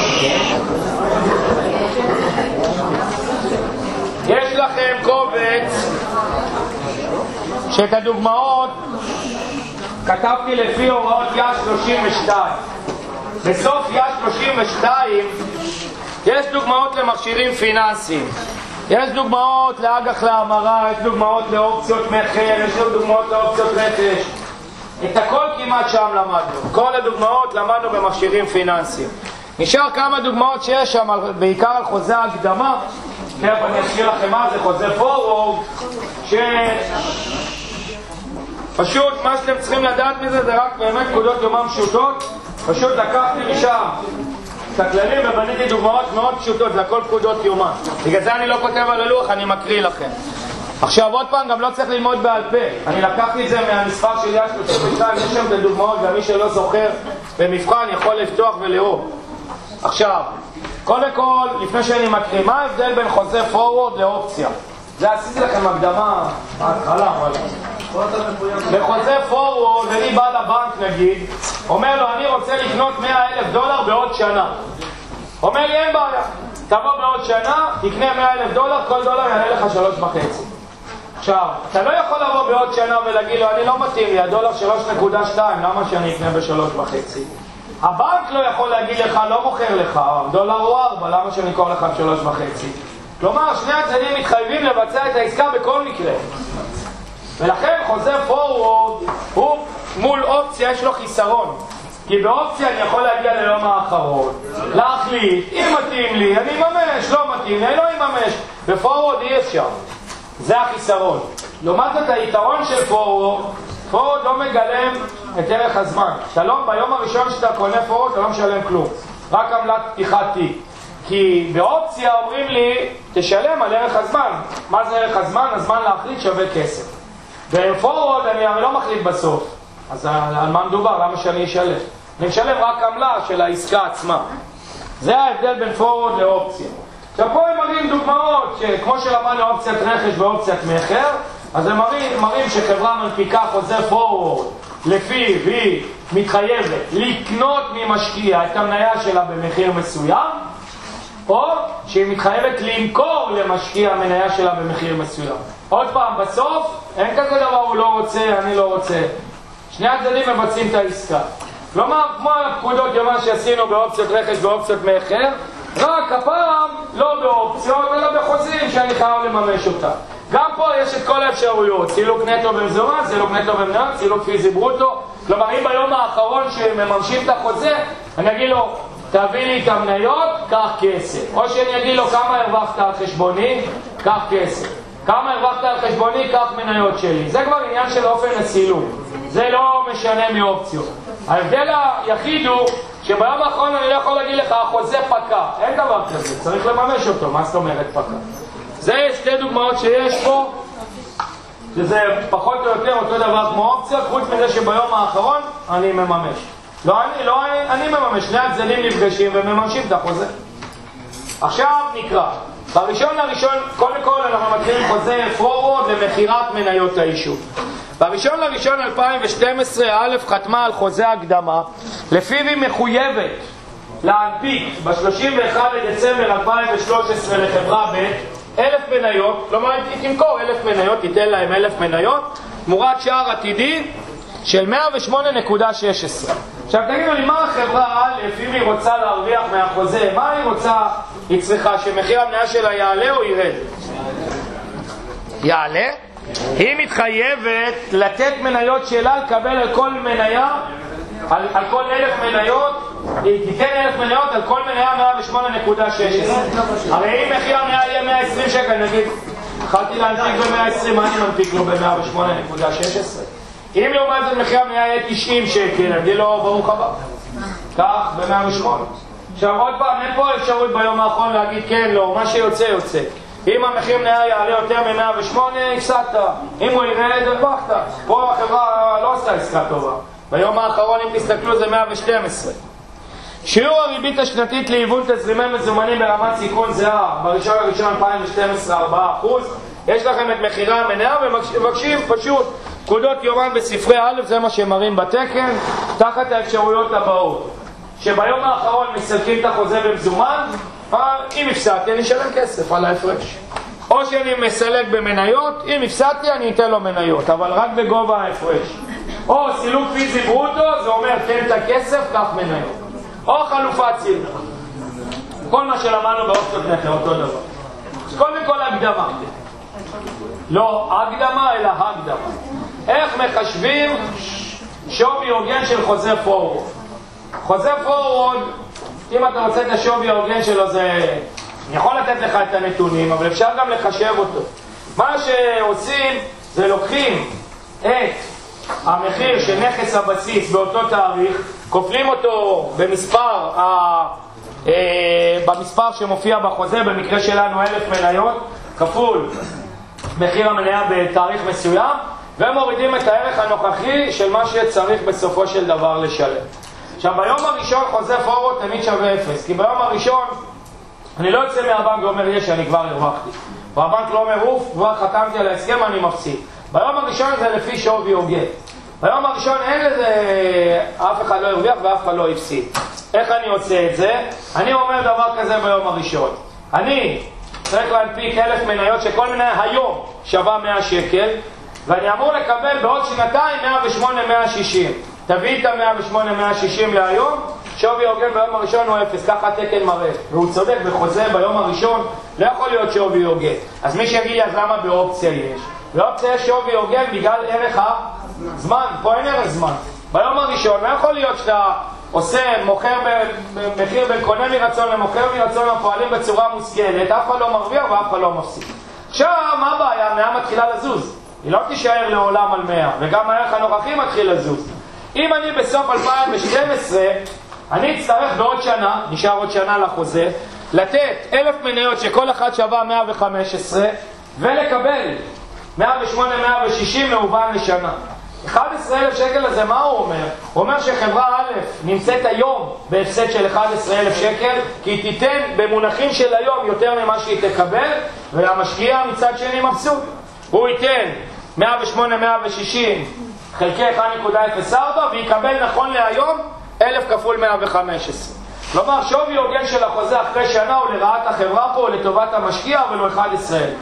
יש לכם קובץ שאת הדוגמאות כתבתי לפי הוראות יד שלושים ושתיים. בסוף יד שלושים ושתיים יש דוגמאות למכשירים פיננסיים, יש דוגמאות לאג"ח להמרה, יש דוגמאות לאופציות מחיר, יש דוגמאות לאופציות רכש. את הכל כמעט שם למדנו, כל הדוגמאות למדנו במכשירים פיננסיים. נשאר כמה דוגמאות שיש שם, בעיקר על חוזה הקדמה. תכף אני אזכיר לכם מה זה חוזה פורוורד, שפשוט מה שאתם צריכים לדעת מזה זה רק באמת פקודות יומם פשוטות. פשוט לקחתי משם את הכללים ובניתי דוגמאות מאוד פשוטות, זה הכל פקודות יומן. בגלל זה אני לא כותב על הלוח, אני מקריא לכם. עכשיו עוד פעם, גם לא צריך ללמוד בעל פה, אני לקחתי את זה מהמספר של יד שלושים ושתיים, יש שם את הדוגמאות, גם מי שלא זוכר במבחן יכול לפתוח ולראות. עכשיו, קודם כל, לפני שאני מקריא, מה ההבדל בין חוזה פורוורד לאופציה? זה עשיתי לכם הקדמה, ההתחלה, אבל בחוזה פורוורד, אני בא לבנק נגיד, אומר לו אני רוצה לקנות מאה אלף דולר בעוד שנה. אומר לי אין בעיה, תבוא בעוד שנה, תקנה מאה אלף דולר, כל דולר יעלה לך שלוש וחצי. עכשיו, אתה לא יכול לבוא בעוד שנה ולהגיד לו אני לא מתאים לי, הדולר שלוש נקודה שתיים, למה שאני אקנה בשלוש וחצי? הבנק לא יכול להגיד לך, לא מוכר לך, דולר הוא ארבע, למה שאני אקור לך שלוש וחצי? כלומר, שני הצדדים מתחייבים לבצע את העסקה בכל מקרה. ולכן חוזה פורוורד הוא מול אופציה, יש לו חיסרון. כי באופציה אני יכול להגיע ליום האחרון, להחליט, אם מתאים לי, אני אממש, לא מתאים לי, לא אממש. בפורוורד אי אפשר. זה החיסרון. לעומת זאת היתרון של פורוורד, פורוורד לא מגלם את ערך הזמן. שלום, ביום הראשון שאתה קונה פורוורד אתה לא משלם כלום. רק עמלת פתיחת תיק. כי באופציה אומרים לי, תשלם על ערך הזמן. מה זה ערך הזמן? הזמן להחליט שווה כסף. בפורוורד אני הרי לא מחליט בסוף. אז על מה מדובר? למה שאני אשלם? אני משלם רק עמלה של העסקה עצמה. זה ההבדל בין פורוורד לאופציה. עכשיו פה הם מראים דוגמאות, שכמו שלמדנו אופציית רכש ואופציית מחר, אז הם מראים, מראים שחברה מנפיקה חוזה פורוורד, לפי והיא מתחייבת לקנות ממשקיע את המניה שלה במחיר מסוים, או שהיא מתחייבת למכור למשקיע המניה שלה במחיר מסוים. עוד פעם, בסוף אין כזה דבר, הוא לא רוצה, אני לא רוצה. שני הצדדים מבצעים את העסקה. כלומר, כמו הפקודות יומן שעשינו באופציות רכש ואופציות מחר, רק הפעם לא באופציות, אלא בחוזים שאני חייב לממש אותה. גם פה יש את כל האפשרויות, סילוק נטו במזומן, סילוק נטו במניות, סילוק פיזי ברוטו. כלומר, אם ביום האחרון שמממשים את החוזה, אני אגיד לו, תביא לי את המניות, קח כסף. או שאני אגיד לו, כמה הרווחת על חשבוני, קח כסף. כמה הרווחת על חשבוני, קח מניות שלי. זה כבר עניין של אופן הסילוק. זה לא משנה מאופציות. ההבדל היחיד הוא שביום האחרון אני לא יכול להגיד לך, החוזה פקע. אין דבר כזה, צריך לממש אותו. מה זאת אומרת פקע? זה שתי דוגמאות שיש פה, שזה פחות או יותר אותו דבר כמו אופציה, חוץ מזה שביום האחרון אני מממש. לא אני, לא אני מממש. שני הצדדים נפגשים ומממשים את החוזה. עכשיו נקרא. בראשון לראשון, קודם כל אנחנו מתחילים חוזה פורוורד למכירת מניות היישוב. בראשון לראשון אלפיים ושתים עשרה א' חתמה על חוזה הקדמה, לפיו היא מחויבת להנפיק ב-שלושים ואחד לדצמבר אלפיים ושלוש עשרה לחברה ב' אלף מניות, כלומר היא תמכור אלף מניות, תיתן להם אלף מניות, תמורת שער עתידי של מאה ושמונה נקודה שש עשרה. עכשיו תגידו לי, מה החברה א', אם היא רוצה להרוויח מהחוזה, מה היא רוצה, היא צריכה שמחיר המניה שלה יעלה או ירד? יעלה? היא מתחייבת לתת מניות שלה, לקבל על כל מניה, על, על כל אלף מניות, היא תיתן אלף מניות על כל מניה מאה ושמונה נקודה שש עשרה. הרי אם מחיר המניה יהיה מאה ועשרים שקל, נגיד, התחלתי להנפיק ב-מאה ועשרים, מה אני מנפיק לו ב-מאה ושמונה נקודה שש עשרה? אם לעומת זאת מחיר המניה יהיה תשעים שקל, נגיד לו ברוך הבא, כך ב-מאה ושמונה. עכשיו עוד פעם, אין פה אפשרות ביום האחרון להגיד כן, לא, מה שיוצא יוצא. אם המחיר מניה יעלה יותר מ-מאה ושמונה, הפסדת. אם הוא ירד, הרווחת. פה החברה לא עושה עסקה טובה. ביום האחרון, אם תסתכלו, זה מאה ושתים עשרה. שיעור הריבית השנתית להיוון תזרימי מזומנים ברמת סיכון זהה, בראשון לראשון אלפיים ושתים עשרה ארבעה אחוז. יש לכם את מחירי המניה ומבקשים פשוט פקודות יומן בספרי א', זה מה שמראים בתקן, תחת האפשרויות הבאות. שביום האחרון מסלקים את החוזה במזומן, אם הפסדתי אני אשלם כסף על ההפרש. או שאני מסלק במניות, אם הפסדתי אני אתן לו מניות, אבל רק בגובה ההפרש. או סילוק פיזי ברוטו, זה אומר תן את הכסף, קח מניות. או חלופת סילוק. כל מה שלמדנו באופציות נחר, אותו דבר. קודם כל הקדמה. לא הקדמה, אלא הקדמה. איך מחשבים שווי הוגן של חוזה פורוורד? חוזה פורוורד, אם אתה רוצה את השווי ההוגן שלו, זה... אני יכול לתת לך את הנתונים, אבל אפשר גם לחשב אותו. מה שעושים זה לוקחים את המחיר של נכס הבסיס באותו תאריך, כופלים אותו במספר, ה... אה, במספר שמופיע בחוזה, במקרה שלנו אלף מניות, כפול מחיר המניה בתאריך מסוים, ומורידים את הערך הנוכחי של מה שצריך בסופו של דבר לשלם. עכשיו ביום הראשון חוזה פורוורד תמיד שווה אפס, כי ביום הראשון אני לא יוצא מהבנק ואומר יש, אני כבר הרווחתי. והבנק לא אומר אוף, כבר חתמתי על ההסכם, אני מפסיד. ביום הראשון זה לפי שווי הוגן. ביום הראשון אין לזה, אף אחד לא הרוויח ואף אחד לא הפסיד. איך אני עושה את זה? אני אומר דבר כזה ביום הראשון. אני צריך להנפיק אלף מניות שכל מניה היום שווה מאה שקל, ואני אמור לקבל בעוד שנתיים מאה ושמונה מאה שישים. תביא את ה-מאה ושמונה מאה שישים להיום, שווי הוגן ביום הראשון הוא אפס, ככה התקן מראה. והוא צודק, בחוזה ביום הראשון לא יכול להיות שווי הוגן. אז מי שיגיד לי, אז למה באופציה יש? באופציה יש שווי הוגן בגלל ערך הזמן, פה אין ערך זמן. ביום הראשון לא יכול להיות שאתה עושה, מוכר במחיר בין קונה מרצון למוכר מרצון הפועלים בצורה מושכלת, אף אחד לא מרוויח ואף אחד לא מפסיד. עכשיו, מה הבעיה? מאה מתחילה לזוז. היא לא תישאר לעולם על מאה, וגם הערך הנוכחי מתחיל לזוז. אם אני בסוף אלפיים ושתים עשרה, אני אצטרך בעוד שנה, נשאר עוד שנה לחוזה, לתת אלף מניות שכל אחת שווה מאה וחמש עשרה, ולקבל מאה ושמונה מאה ושישים מעובן לשנה. אחד עשר אלף שקל הזה, מה הוא אומר? הוא אומר שחברה א' נמצאת היום בהפסד של אחד עשר אלף שקל, כי היא תיתן במונחים של היום יותר ממה שהיא תקבל, והמשקיע מצד שני מבסוט. הוא ייתן מאה ושמונה מאה ושישים חלקי אחת נקודה אפס ארבע ויקבל נכון להיום אלף כפול מאה וחמש עשרה. כלומר, שווי הוגן של החוזה אחרי שנה הוא לרעת החברה פה, לטובת המשקיע, אבל הוא אחד עשר אלף.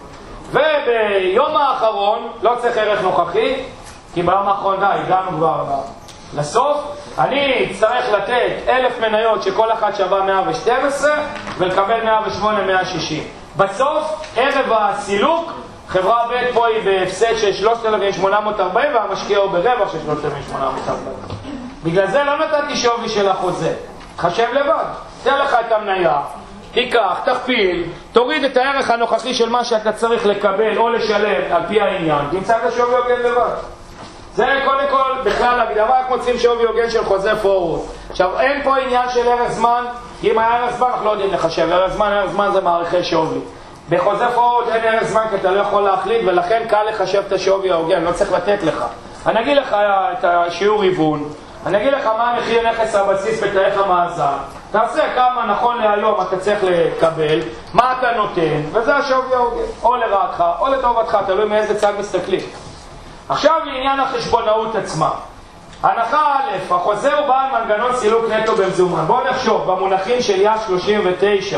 וביום האחרון, לא צריך ערך נוכחי, כי ביום האחרון די, הגענו כבר לסוף, אני אצטרך לתת אלף מניות שכל אחת שווה מאה ושתים עשרה ולקבל מאה ושמונה מאה שישים. בסוף, ערב הסילוק, חברה ב' פה היא בהפסד של שלושת אלפים שמונה מאות וארבעים והמשקיע הוא ברווח של שלושת אלפים שמונה מאות וארבעים. בגלל זה לא נתתי שווי של החוזה. חשב לבד, תן לך את המניה, תיקח, תכפיל, תוריד את הערך הנוכחי של מה שאתה צריך לקבל או לשלם על פי העניין, תמצא את השווי הוגן לבד. זה קודם כל בכלל הגדרה, איך מוצאים שווי הוגן של חוזה פורוורד. עכשיו אין פה עניין של ערך זמן, אם היה ערך זמן אנחנו לא יודעים לחשב, ערך זמן, ערך זמן זה מערכי שווי. בחוזה פורוורד אין ערך זמן כי אתה לא יכול להחליט, ולכן קל לחשב את השווי ההוגן, לא צריך לתת לך. אני אגיד לך את השיעור היוון, אני אגיד לך מה המחיר נכס הבסיס בתאריך המאזן, תעשה כמה נכון להיום אתה צריך לקבל, מה אתה נותן, וזה השווי ההוגן, או לרעתך או לטובתך, תלוי מאיזה צד מסתכלים. עכשיו לעניין החשבונאות עצמה. הנחה א', החוזה הוא בעל מנגנון סילוק נטו במזומן. בואו נחשוב, במונחים של יד שלושים ותשע.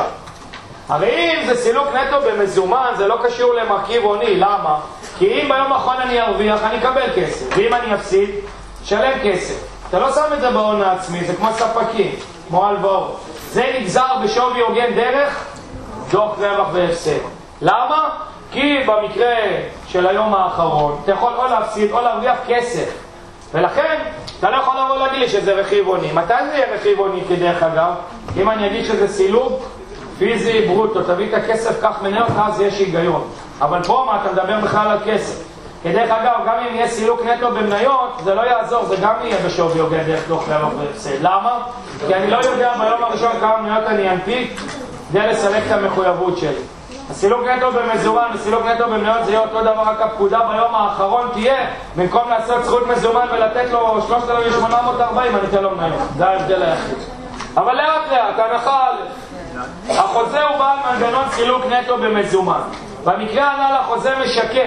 הרי אם זה סילוק נטו במזומן, זה לא קשור למרכיב הוני. למה? כי אם ביום האחרון אני ארוויח, אני אקבל כסף. ואם אני אפסיד, שלם כסף. אתה לא שם את זה בהון העצמי, זה כמו ספקים, כמו הלוואות. זה נגזר בשווי הוגן דרך דוח רווח והפסד. למה? כי במקרה של היום האחרון, אתה יכול או להפסיד או להרוויח כסף. ולכן, אתה לא יכול לבוא להגיד לי שזה רכיב הוני. מתי זה יהיה רכיב הוני כדרך אגב? אם אני אגיד שזה סילוק פיזי ברוטו, תביא את הכסף, כך מניות, אז יש היגיון. אבל פה מה, אתה מדבר בכלל על כסף. כדרך אגב, גם אם יהיה סילוק נטו במניות, זה לא יעזור, זה גם יהיה בשווי הוגן דרך דוח רווח והפסד. למה? כי אני לא יודע ביום הראשון כמה מניות אני אנפיק כדי לסלק את המחויבות שלי. הסילוק נטו במזומן וסילוק נטו במניות זה יהיה אותו דבר, רק הפקודה ביום האחרון תהיה, במקום לעשות זכות מזומן ולתת לו שלושת אלפים שמונה מאות וארבעים, אני אתן לו מניות. זה ההבדל היחיד. אבל לאט לאט, הנחה א', החוזה הוא בעל מנגנון סילוק נטו במזומן. במקרה הנ"ל החוזה משקף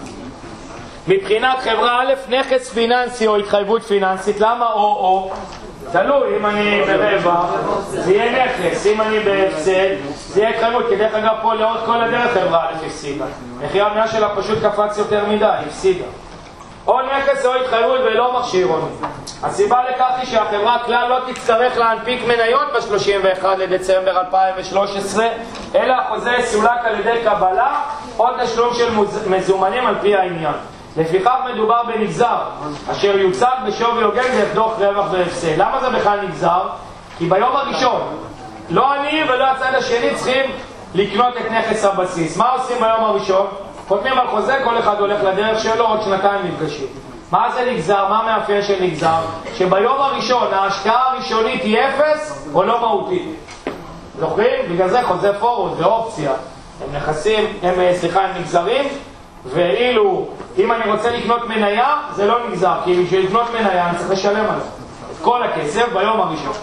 מבחינת חברה א' נכס פיננסי או התחייבות פיננסית. למה או או? תלוי, אם אני ברווח זה יהיה נכס, אם אני בהפסד זה יהיה התחייבות. כדרך אגב פה לאורך כל הדרך חברה א' הפסידה, מחיר המניה שלה פשוט קפץ יותר מדי, הפסידה. או נכס או התחייבות ולא מכשיר הוני. הסיבה לכך היא שהחברה כלל לא תצטרך להנפיק מניות ב-שלושים ואחד לדצמבר אלפיים ושלוש עשרה, אלא החוזה יסולק על ידי קבלה או תשלום של מזומנים על פי העניין. לפיכך מדובר בנגזר אשר יוצג בשווי הוגן דרך דוח רווח והפסד. למה זה בכלל נגזר? כי ביום הראשון לא אני ולא הצד השני צריכים לקנות את נכס הבסיס. מה עושים ביום הראשון? חותמים על חוזה, כל אחד הולך לדרך שלו, עוד שנתיים נפגשים. מה זה נגזר? מה מאפיין של נגזר? שביום הראשון ההשקעה הראשונית היא אפס או לא מהותית. זוכרים? בגלל זה חוזה פורוורד ואופציה הם נכסים, הם סליחה, הם נגזרים, ואילו אם אני רוצה לקנות מניה זה לא נגזר, כי בשביל לקנות מניה אני צריך לשלם עליו את כל הכסף ביום הראשון.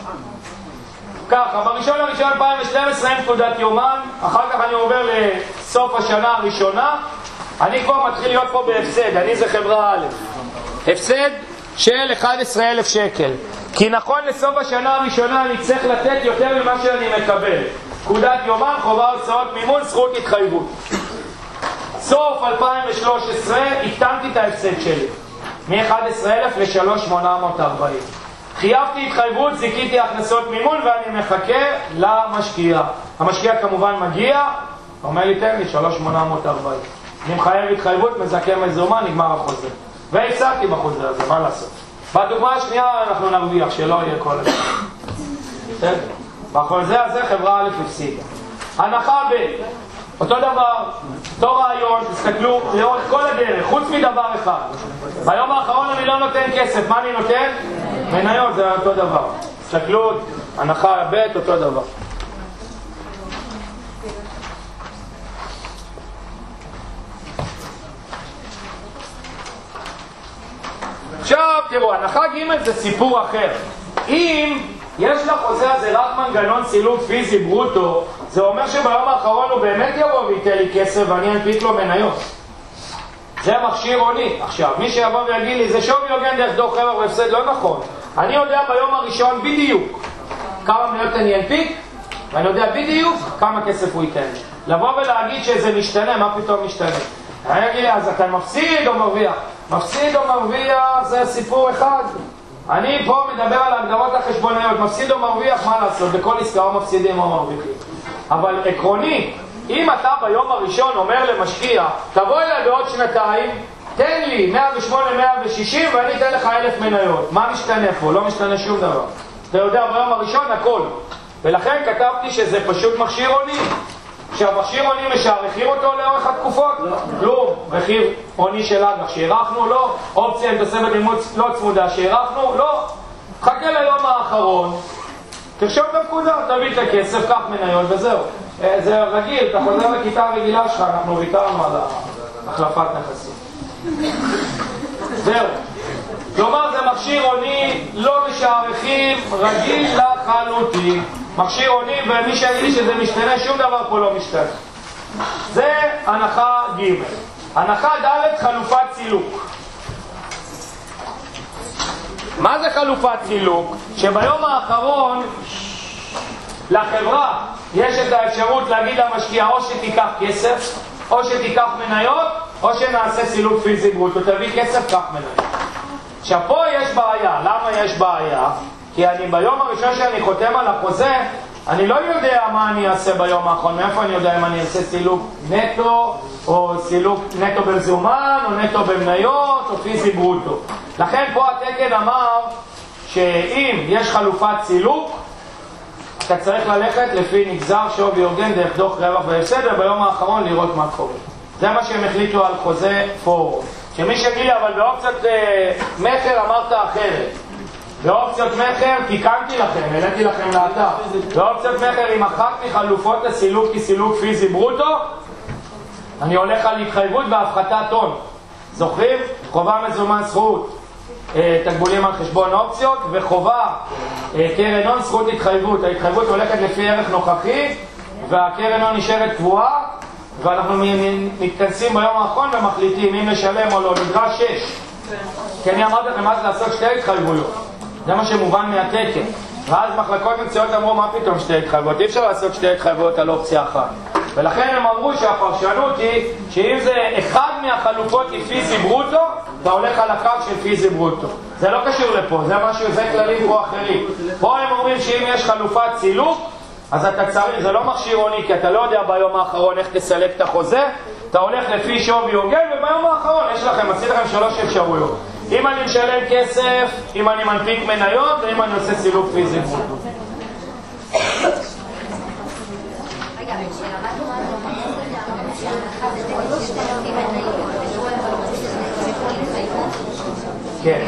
ככה, בראשון הראשון אלפיים ושתים עשרה אין פקודת יומן, אחר כך אני עובר לסוף השנה הראשונה, אני כבר מתחיל להיות פה בהפסד, אני זה חברה א', הפסד של אחד עשר אלף שקל, כי נכון לסוף השנה הראשונה אני צריך לתת יותר ממה שאני מקבל. פקודת יומן, חובה הוצאות מימון, זכות התחייבות. סוף אלפיים ושלוש עשרה הקטנתי את ההפסד שלי מ-אחד עשר אלף ל-שלושה אלף שמונה מאות וארבעים. חייבתי התחייבות, זיקיתי הכנסות מימון ואני מחכה למשקיע. המשקיע כמובן מגיע, אומר לי תן לי שלושה אלף שמונה מאות וארבעים. אני מחייב התחייבות, מזכה מזומן, נגמר החוזה. והפסדתי בחוזה הזה, מה לעשות? בדוגמה השנייה אנחנו נרוויח, שלא יהיה כל הזה. בסדר? בחוזה הזה חברה א' הפסידה. הנחה ב', אותו דבר, אותו רעיון, תסתכלו לאורך כל הדרך, חוץ מדבר אחד. ביום האחרון אני לא נותן כסף, מה אני נותן? מניות, זה אותו דבר. תסתכלו, הנחה ב', אותו דבר. עכשיו תראו, הנחה ג' זה סיפור אחר. אם יש לחוזה הזה רק מנגנון סילוק פיזי ברוטו, זה אומר שביום האחרון הוא באמת יבוא וייתן לי כסף ואני אנפיק לו מניות. זה מכשיר הוני. עכשיו, מי שיבוא ויגיד לי, זה שווי הוגן דרך דוח רווח והפסד, לא נכון. אני יודע ביום הראשון בדיוק כמה מניות אני אנפיק, ואני יודע בדיוק כמה כסף הוא ייתן. לבוא ולהגיד שזה משתנה, מה פתאום משתנה? אני אגיד לי, אז אתה מפסיד או מרוויח? מפסיד או מרוויח זה סיפור אחד. אני פה מדבר על ההגדרות החשבוניות, מפסיד או מרוויח, מה לעשות? בכל עסקה או מפסידים או מרוויחים. אבל עקרוני, אם אתה ביום הראשון אומר למשקיע, תבוא אליי בעוד שנתיים, תן לי מאה ושמונה מאה ושישים ואני אתן לך אלף מניות. מה משתנה פה? לא משתנה שום דבר. אתה יודע ביום הראשון הכל. ולכן כתבתי שזה פשוט מכשיר הוני. כשהמכשיר הוני משערכים אותו לאורך התקופות? לא. רכיב הוני של אג"ח שהערכנו? לא. אופציה עם תוספת אימוץ לא צמודה שהערכנו? לא. חכה ליום האחרון, תרשום את הפקודה, תביא את הכסף, קח מניות וזהו. זה רגיל, אתה חוזר לכיתה הרגילה שלך, אנחנו ויתרנו על החלפת נכסים. זהו. כלומר זה מכשיר הוני, לא משערכים, רגיל לחלוטין. מכשיר הוני, ומי שיגיד לי שזה משתנה, שום דבר פה לא משתנה. זה הנחה ג'. הנחה ד', חלופת סילוק. מה זה חלופת סילוק? שביום האחרון לחברה יש את האפשרות להגיד למשקיע או שתיקח כסף, או שתיקח מניות, או שנעשה סילוק פיזי ברוטו. תביא כסף, קח מניות. עכשיו פה יש בעיה. למה יש בעיה? כי אני ביום הראשון שאני חותם על החוזה, אני לא יודע מה אני אעשה ביום האחרון. מאיפה אני יודע אם אני אעשה סילוק נטו, או סילוק נטו במזומן, או נטו במניות, או פיזי ברוטו. לכן פה התקן אמר שאם יש חלופת סילוק, אתה צריך ללכת לפי נגזר שווי הוגן דרך דוח רווח והפסד, וביום האחרון לראות מה קורה. זה מה שהם החליטו על חוזה פורום. שמי שגיד לי, אבל באופציות אה, מחר אמרת אחרת. באופציות מחר תיקנתי לכם, העליתי לכם לאתר. באופציות מחר עם אחת מחלופות לסילוק כסילוק פיזי ברוטו, אני הולך על התחייבות בהפחתת הון. זוכרים? חובה מזומן זכות, אה, תגבולים על חשבון אופציות, וחובה אה, קרן הון זכות התחייבות. ההתחייבות הולכת לפי ערך נוכחי, והקרן הון נשארת קבועה, ואנחנו מתכנסים ביום האחרון ומחליטים אם לשלם או לא. נדרש שש. כי אני אמרתי לכם אז לעשות שתי התחייבויות. זה מה שמובן מהתקן. ואז מחלקות מקצועיות אמרו, מה פתאום שתי התחייבויות? אי אפשר לעשות שתי התחייבויות על אופציה אחת. ולכן הם אמרו שהפרשנות היא שאם זה אחד מהחלופות היא פיזי ברוטו, אתה הולך על הקו של פיזי ברוטו. זה לא קשור לפה, זה משהו, זה כללים פה אחרים. פה הם אומרים שאם יש חלופת סילוק, אז אתה צריך, זה לא מכשיר הוני, כי אתה לא יודע ביום האחרון איך תסלק את החוזה, אתה הולך לפי שווי הוגן, וביום האחרון יש לכם, עשית לכם שלוש אפשרויות. אם אני משלם כסף, אם אני מנפיק מניות, ואם אני עושה סילוק פיזי ברוטו. רגע, כשלמדנו מה זה אומר, שהנחה זה תגיד שתלתי מניות, ושהוא כן.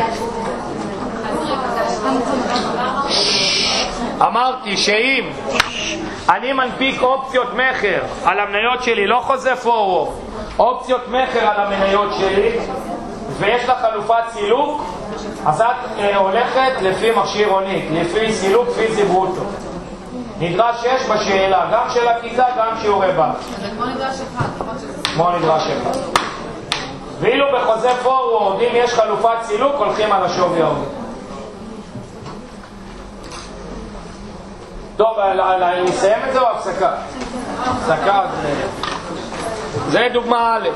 אמרתי שאם אני מנפיק אופציות מחר על המניות שלי, לא חוזה פורום, אופציות מחר על המניות שלי, ויש לה חלופת סילוק, אז את אה, הולכת לפי מכשיר הוני, לפי סילוק פיזי ברוטו. נדרש שש בשאלה, גם של הכיתה, גם שיעורי בית. זה כמו נדרש אחד. כמו נדרש אחד. ואילו בחוזה פורוורד, אם יש חלופת סילוק, הולכים על השווי ההוגן. טוב, נסיים את זה או הפסקה? הפסקה זה... זה דוגמה א'.